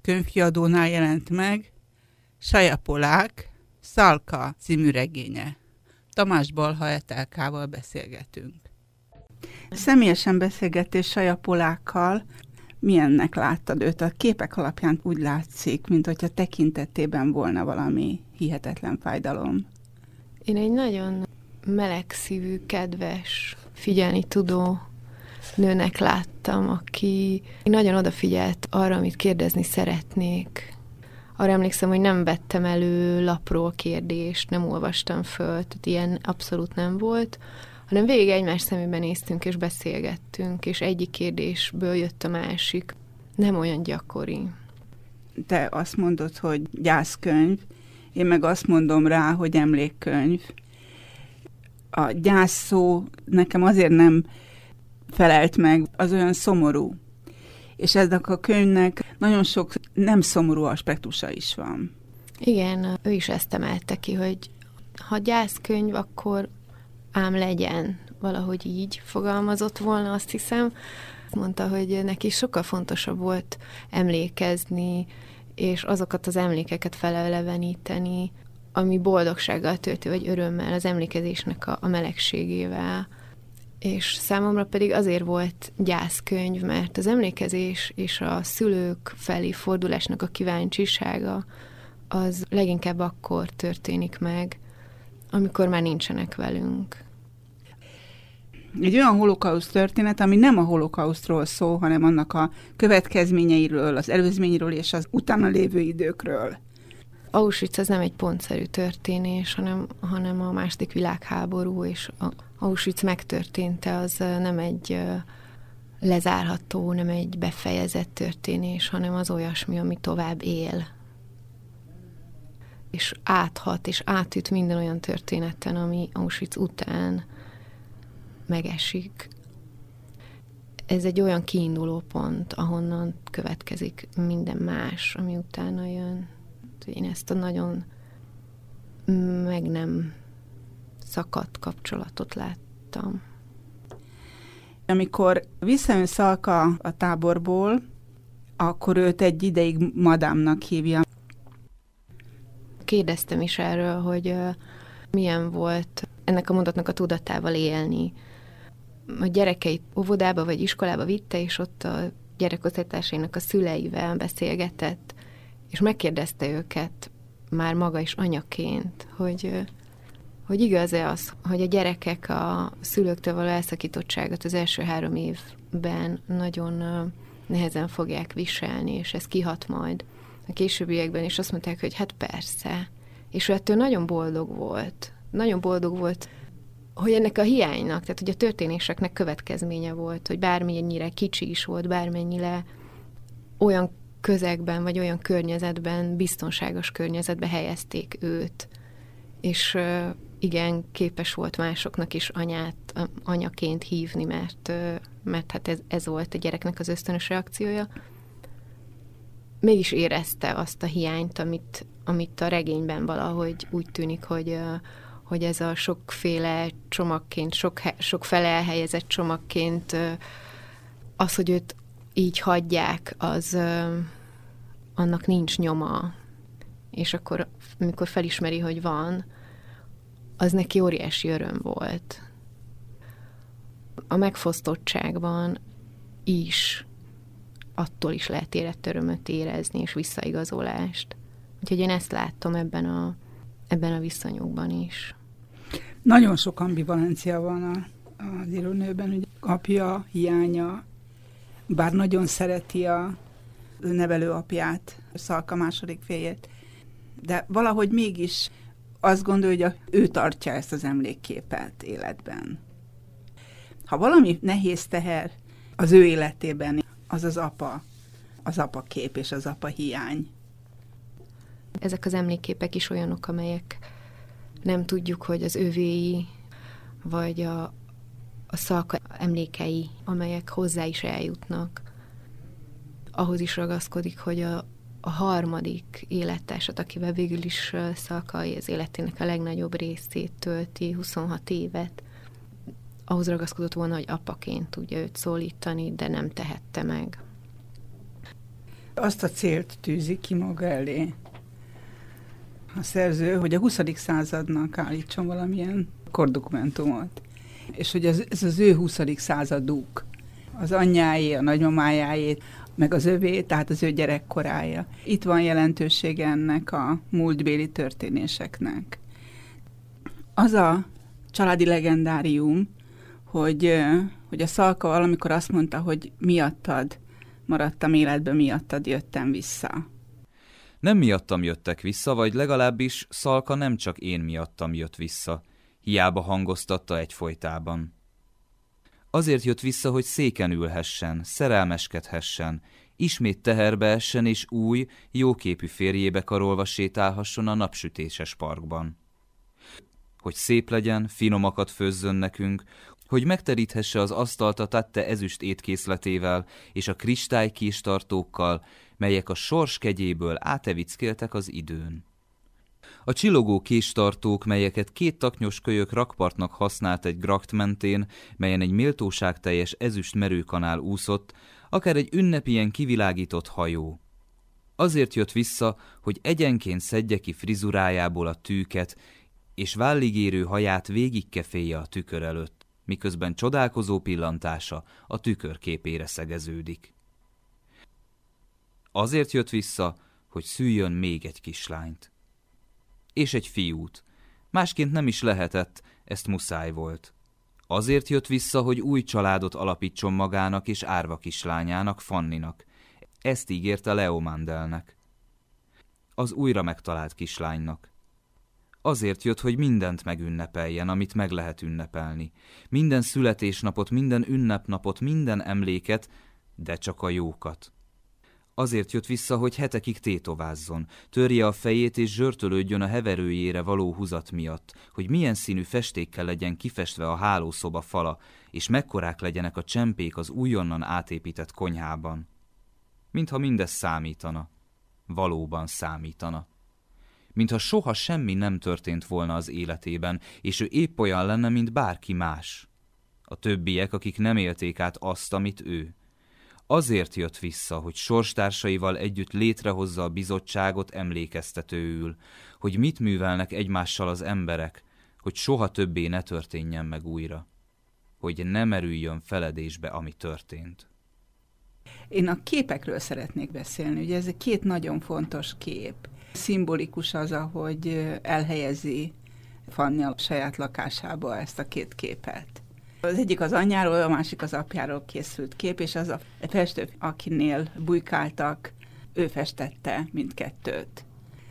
könyvkiadónál jelent meg Saja Polák, Szalka című regénye. Tamás Balha Etelkával beszélgetünk. Személyesen beszélgetés Saja Polákkal. Milyennek láttad őt? A képek alapján úgy látszik, mint hogyha tekintetében volna valami hihetetlen fájdalom. Én egy nagyon melegszívű, kedves, figyelni tudó nőnek láttam, aki nagyon odafigyelt arra, amit kérdezni szeretnék. Arra emlékszem, hogy nem vettem elő lapról kérdést, nem olvastam föl, tehát ilyen abszolút nem volt, hanem végig egymás szemébe néztünk és beszélgettünk, és egyik kérdésből jött a másik. Nem olyan gyakori. Te azt mondod, hogy gyászkönyv, én meg azt mondom rá, hogy emlékkönyv. A gyász szó nekem azért nem felelt meg, az olyan szomorú. És ennek a könyvnek nagyon sok nem szomorú aspektusa is van. Igen, ő is ezt emelte ki, hogy ha gyászkönyv, akkor ám legyen. Valahogy így fogalmazott volna, azt hiszem. Mondta, hogy neki sokkal fontosabb volt emlékezni, és azokat az emlékeket feleleveníteni, ami boldogsággal töltő, vagy örömmel, az emlékezésnek a, a melegségével. És számomra pedig azért volt gyászkönyv, mert az emlékezés és a szülők felé fordulásnak a kíváncsisága az leginkább akkor történik meg, amikor már nincsenek velünk. Egy olyan holokauszt történet, ami nem a holokausztról szól, hanem annak a következményeiről, az előzményről és az utána lévő időkről. Auschwitz az nem egy pontszerű történés, hanem, hanem a második világháború, és a Auschwitz megtörténte, az nem egy lezárható, nem egy befejezett történés, hanem az olyasmi, ami tovább él. És áthat, és átüt minden olyan történeten, ami Auschwitz után megesik. Ez egy olyan kiinduló pont, ahonnan következik minden más, ami utána jön. Én ezt a nagyon meg nem szakadt kapcsolatot láttam. Amikor visszajön Szalka a táborból, akkor őt egy ideig madámnak hívja. Kérdeztem is erről, hogy milyen volt ennek a mondatnak a tudatával élni. A gyerekeit óvodába vagy iskolába vitte, és ott a gyerekosztálytársainak a szüleivel beszélgetett, és megkérdezte őket már maga is anyaként, hogy, hogy igaz-e az, hogy a gyerekek a szülőktől való elszakítottságot az első három évben nagyon nehezen fogják viselni, és ez kihat majd a későbbiekben, és azt mondták, hogy hát persze. És ő ettől nagyon boldog volt. Nagyon boldog volt, hogy ennek a hiánynak, tehát hogy a történéseknek következménye volt, hogy bármennyire kicsi is volt, bármennyire olyan közegben, vagy olyan környezetben, biztonságos környezetben helyezték őt. És igen, képes volt másoknak is anyát, anyaként hívni, mert, mert hát ez, ez volt a gyereknek az ösztönös reakciója. Mégis érezte azt a hiányt, amit, amit a regényben valahogy úgy tűnik, hogy, hogy ez a sokféle csomagként, sok, sok fele elhelyezett csomagként, az, hogy őt így hagyják, az annak nincs nyoma. És akkor, amikor felismeri, hogy van, az neki óriási öröm volt. A megfosztottságban is attól is lehet érett örömöt érezni, és visszaigazolást. Úgyhogy én ezt láttam ebben a, ebben a viszonyokban is. Nagyon sok ambivalencia van a, az írónőben, hogy apja, hiánya, bár nagyon szereti a nevelőapját, Szalka második férjét, de valahogy mégis azt gondolja, hogy ő tartja ezt az emlékképet életben. Ha valami nehéz teher az ő életében, az az apa, az apa kép és az apa hiány. Ezek az emlékképek is olyanok, amelyek nem tudjuk, hogy az övéi, vagy a, a Szalka emlékei, amelyek hozzá is eljutnak. Ahhoz is ragaszkodik, hogy a, a harmadik élettársat, akivel végül is Szalka az életének a legnagyobb részét tölti, huszonhat évet, ahhoz ragaszkodott volna, hogy apaként tudja őt szólítani, de nem tehette meg. Azt a célt tűzi ki maga elé a szerző, hogy a huszadik századnak állítson valamilyen kordokumentumot. És hogy ez, ez az ő huszadik századuk, az anyjáé, a nagymamájáé, meg az övé, tehát az ő gyerekkorája. Itt van jelentősége ennek a múltbéli történéseknek. Az a családi legendárium, hogy, hogy a Szalka valamikor azt mondta, hogy miattad maradtam életben, miattad jöttem vissza. Nem miattam jöttek vissza, vagy legalábbis Szalka nem csak én miattam jött vissza. Hiába hangoztatta egyfolytában. Azért jött vissza, hogy széken ülhessen, szerelmeskedhessen, ismét teherbe essen, és új, jóképű férjébe karolva sétálhasson a napsütéses parkban. Hogy szép legyen, finomakat főzzön nekünk, hogy megteríthesse az asztalt a tette ezüst étkészletével és a kristálykéztartókkal, melyek a sors kegyéből átevickéltek az időn. A csillogó késtartók, melyeket két taknyos kölyök rakpartnak használt egy grakt mentén, melyen egy méltóságteljes ezüst merőkanál úszott, akár egy ünnepien kivilágított hajó. Azért jött vissza, hogy egyenként szedje ki frizurájából a tűket, és válligérő haját végigkefélje a tükör előtt, miközben csodálkozó pillantása a tükör képére szegeződik. Azért jött vissza, hogy szüljön még egy kislányt. És egy fiút. Másként nem is lehetett, ezt muszáj volt. Azért jött vissza, hogy új családot alapítson magának és árva kislányának, Fanninak. Ezt ígérte Leo Mandelnek. Az újra megtalált kislánynak. Azért jött, hogy mindent megünnepeljen, amit meg lehet ünnepelni. Minden születésnapot, minden ünnepnapot, minden emléket, de csak a jókat. Azért jött vissza, hogy hetekig tétovázzon, törje a fejét és zsörtölődjön a heverőjére való húzat miatt, hogy milyen színű festékkel legyen kifestve a hálószoba fala, és mekkorák legyenek a csempék az újonnan átépített konyhában. Mintha mindez számítana. Valóban számítana. Mintha soha semmi nem történt volna az életében, és ő épp olyan lenne, mint bárki más. A többiek, akik nem élték át azt, amit ő. Azért jött vissza, hogy sorstársaival együtt létrehozza a bizottságot emlékeztetőül, hogy mit művelnek egymással az emberek, hogy soha többé ne történjen meg újra, hogy ne merüljön feledésbe, ami történt. Én a képekről szeretnék beszélni, ugye ez egy két nagyon fontos kép. Szimbolikus az, ahogy elhelyezi Fanny a saját lakásába ezt a két képet. Az egyik az anyjáról, a másik az apjáról készült kép, és az a festő, akinél bujkáltak, ő festette mindkettőt.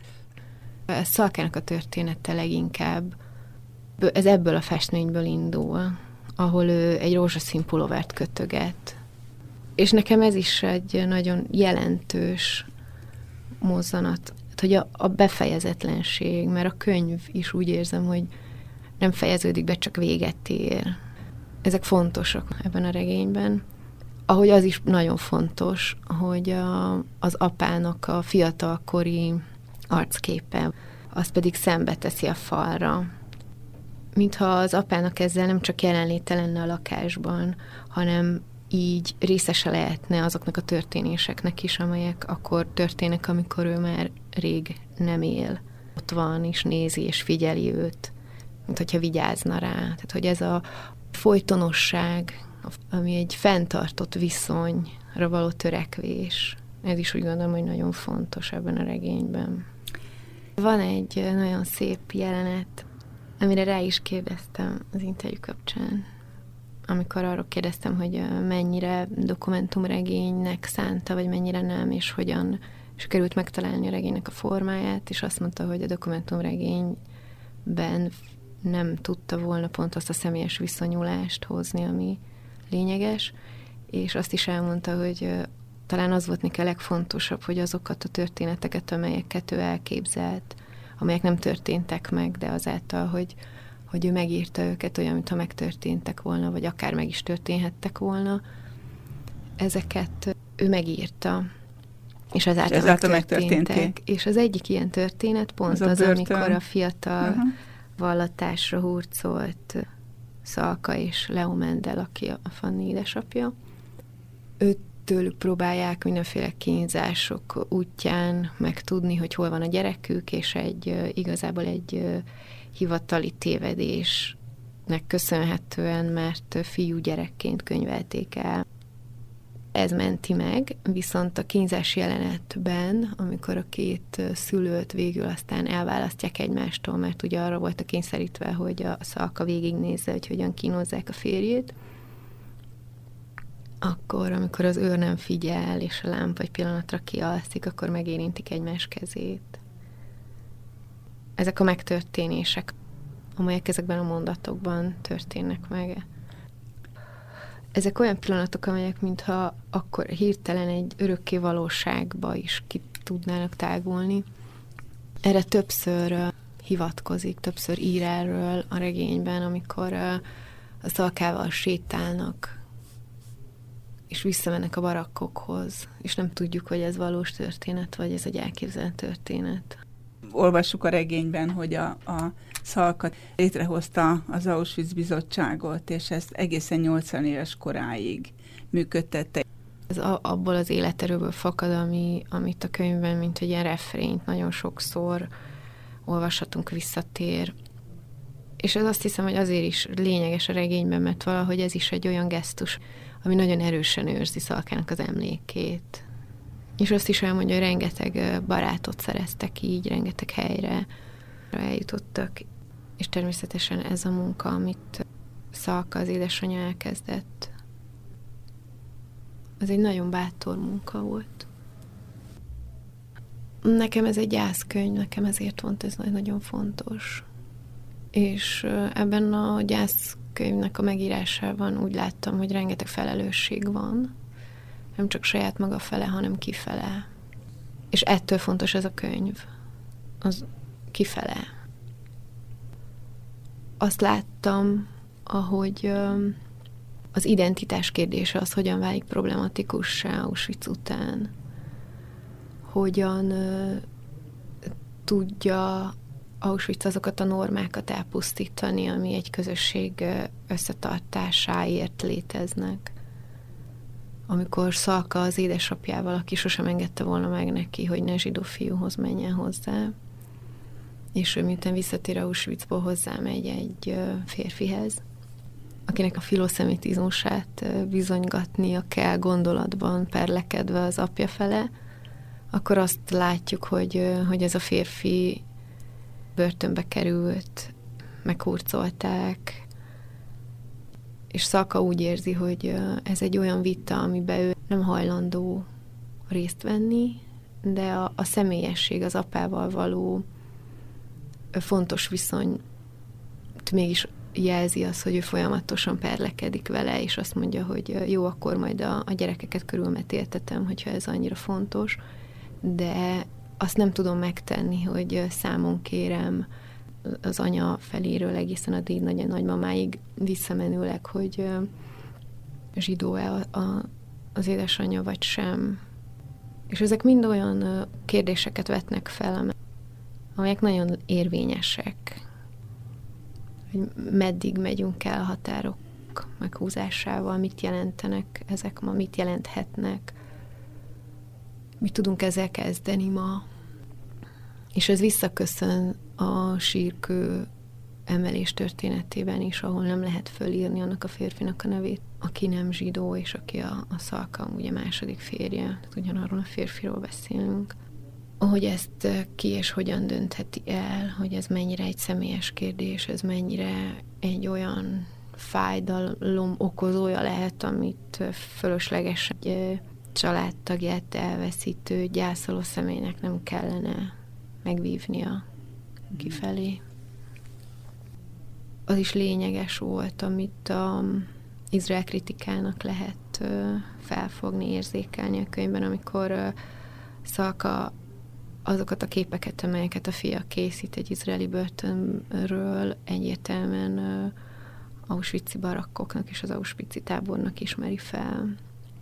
A Szalkának a története leginkább, ez ebből a festményből indul, ahol ő egy rózsaszín pulóvert kötöget. És nekem ez is egy nagyon jelentős mozzanat, hogy a, a befejezetlenség, mert a könyv is úgy érzem, hogy nem fejeződik be, csak véget ér. Ezek fontosak ebben a regényben. Ahogy az is nagyon fontos, hogy a, az apának a fiatalkori arcképe, az pedig szembe teszi a falra. Mintha az apának ezzel nem csak jelenléte lenne a lakásban, hanem így részese lehetne azoknak a történéseknek is, amelyek akkor történnek, amikor ő már rég nem él. Ott van, és nézi, és figyeli őt, mint hogyha vigyázna rá. Tehát, hogy ez a folytonosság, ami egy fenntartott viszonyra való törekvés, ez is úgy gondolom, hogy nagyon fontos ebben a regényben. Van egy nagyon szép jelenet, amire rá is kérdeztem az interjú kapcsán, amikor arról kérdeztem, hogy mennyire dokumentumregénynek szánta, vagy mennyire nem, és hogyan sikerült megtalálni a regénynek a formáját, és azt mondta, hogy a dokumentumregényben nem tudta volna pont azt a személyes viszonyulást hozni, ami lényeges, és azt is elmondta, hogy talán az volt neki a legfontosabb, hogy azokat a történeteket, amelyeket ő elképzelt, amelyek nem történtek meg, de azáltal, hogy, hogy ő megírta őket olyan, mintha megtörténtek volna, vagy akár meg is történhettek volna, ezeket ő megírta, és azáltal, és ezáltal megtörténtek. És az egyik ilyen történet pont az, az amikor a fiatal uh-huh. vallatásra hurcolt Szalka és Leo Mandel, aki a Fanny édesapja. Ő tőlük próbálják mindenféle kínzások útján megtudni, hogy hol van a gyerekük, és egy igazából egy hivatali tévedésnek köszönhetően, mert fiú gyerekként könyvelték el. Ez menti meg, viszont a kínzás jelenetben, amikor a két szülőt végül aztán elválasztják egymástól, mert ugye arra volt a kényszerítve, hogy a Szalka végignézze, hogy hogyan kínozzák a férjét, akkor, amikor az őr nem figyel, és a lámpa egy pillanatra kialszik, akkor megérintik egymás kezét. Ezek a megtörténések, amelyek ezekben a mondatokban történnek meg. Ezek olyan pillanatok, amelyek mintha akkor hirtelen egy örökké valóságba is ki tudnának tágulni. Erre többször hivatkozik, többször ír erről a regényben, amikor a Szalkával sétálnak, és visszamennek a barakkokhoz, és nem tudjuk, hogy ez valós történet, vagy ez egy elképzelt történet. Olvassuk a regényben, hogy a, a Szalka létrehozta az Auschwitz bizottságot, és ezt egészen nyolcvan éves koráig működtette. Ez a, abból az életerőből fakad, ami, amit a könyvben, mint egy ilyen refrényt nagyon sokszor olvashatunk, visszatér. És ez azt hiszem, hogy azért is lényeges a regényben, mert valahogy ez is egy olyan gesztus, ami nagyon erősen őrzi Szalkának az emlékét. És azt is elmondja, hogy rengeteg barátot szereztek így, rengeteg helyre eljutottak, és természetesen ez a munka, amit Szalka, az édesanyja elkezdett, az egy nagyon bátor munka volt. Nekem ez egy gyászkönyv, nekem ezért volt ez nagyon fontos. És ebben a gyászkönyvnek a megírásában úgy láttam, hogy rengeteg felelősség van, nem csak saját maga fele, hanem kifele. És ettől fontos ez a könyv, az kifele. Azt láttam, ahogy az identitás kérdése az hogyan válik problematikussá Auschwitz után, hogyan tudja Auschwitz azokat a normákat elpusztítani, ami egy közösség összetartásáért léteznek. Amikor Szalka az édesapjával, aki sosem engedte volna meg neki, hogy ne zsidó fiúhoz menjen hozzá, és ő miután visszatér Auschwitzból hozzámegy egy férfihez, akinek a filoszemitizmusát bizonygatnia kell gondolatban, perlekedve az apja fele, akkor azt látjuk, hogy, hogy ez a férfi börtönbe került, meghurcolták, és Szalka úgy érzi, hogy ez egy olyan vita, amiben ő nem hajlandó részt venni, de a, a személyesség, az apával való fontos viszony mégis jelzi azt, hogy ő folyamatosan perlekedik vele, és azt mondja, hogy jó, akkor majd a, a gyerekeket körülmetéltetem, hogyha ez annyira fontos, de azt nem tudom megtenni, hogy számon kérem az anya feléről egészen a déd nagy nagymamáig visszamenőleg, hogy zsidó-e a, a, az édesanyja, vagy sem. És ezek mind olyan kérdéseket vetnek fel, amelyek nagyon érvényesek. Hogy meddig megyünk el határok meghúzásával, mit jelentenek ezek ma, mit jelenthetnek, mit tudunk ezzel kezdeni ma. És ez visszaköszön a sírkő emelés történetében is, ahol nem lehet fölírni annak a férfinak a nevét, aki nem zsidó, és aki a, a Szalka, ugye második férje, tehát ugyanarról a férfiról beszélünk. Hogy ezt ki és hogyan döntheti el, hogy ez mennyire egy személyes kérdés, ez mennyire egy olyan fájdalom okozója lehet, amit fölöslegesen egy családtagját elveszítő, gyászoló személynek nem kellene megvívnia kifelé. Az is lényeges volt, amit az Izrael kritikának lehet felfogni, érzékelni a könyvben, amikor Szalka azokat a képeket, amelyeket a fia készít egy izraeli börtönről, egyértelműen auschwitzi barakkoknak és az auschwitzi tábornak ismeri fel.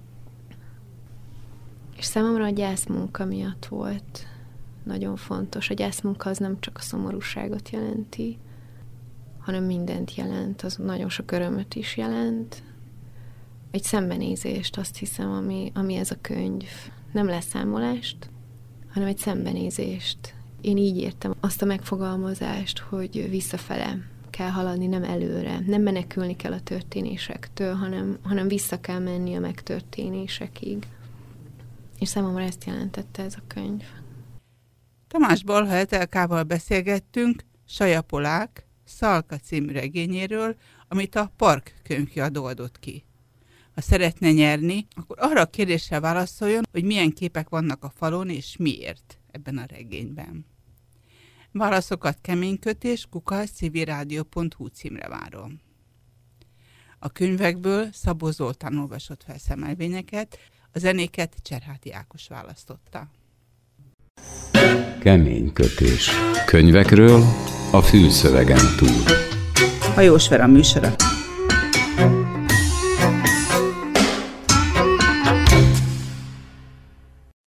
És számomra a gyászmunka miatt volt nagyon fontos. A gyászmunka az nem csak a szomorúságot jelenti, hanem mindent jelent, az nagyon sok örömöt is jelent, egy szembenézést, azt hiszem, ami, ami ez a könyv. Nem leszámolást, hanem egy szembenézést. Én így értem azt a megfogalmazást, hogy visszafele kell haladni, nem előre. Nem menekülni kell a történésektől, hanem, hanem vissza kell menni a megtörténésekig. És számomra ezt jelentette ez a könyv. Tamás Balha Etelkával beszélgettünk Saja Polák Szalka című regényéről, amit a Park könyvkiadó adott ki. Ha szeretne nyerni, akkor arra a kérdésre válaszoljon, hogy milyen képek vannak a falon és miért ebben a regényben. Válaszokat keménykötés kukac civilrádió pont hu címre várom. A könyvekből Szabó Zoltán olvasott fel szemelvényeket, a zenéket Cserháti Ákos választotta. Keménykötés. Könyvekről a fülszövegen túl. Hajós Vera műsora.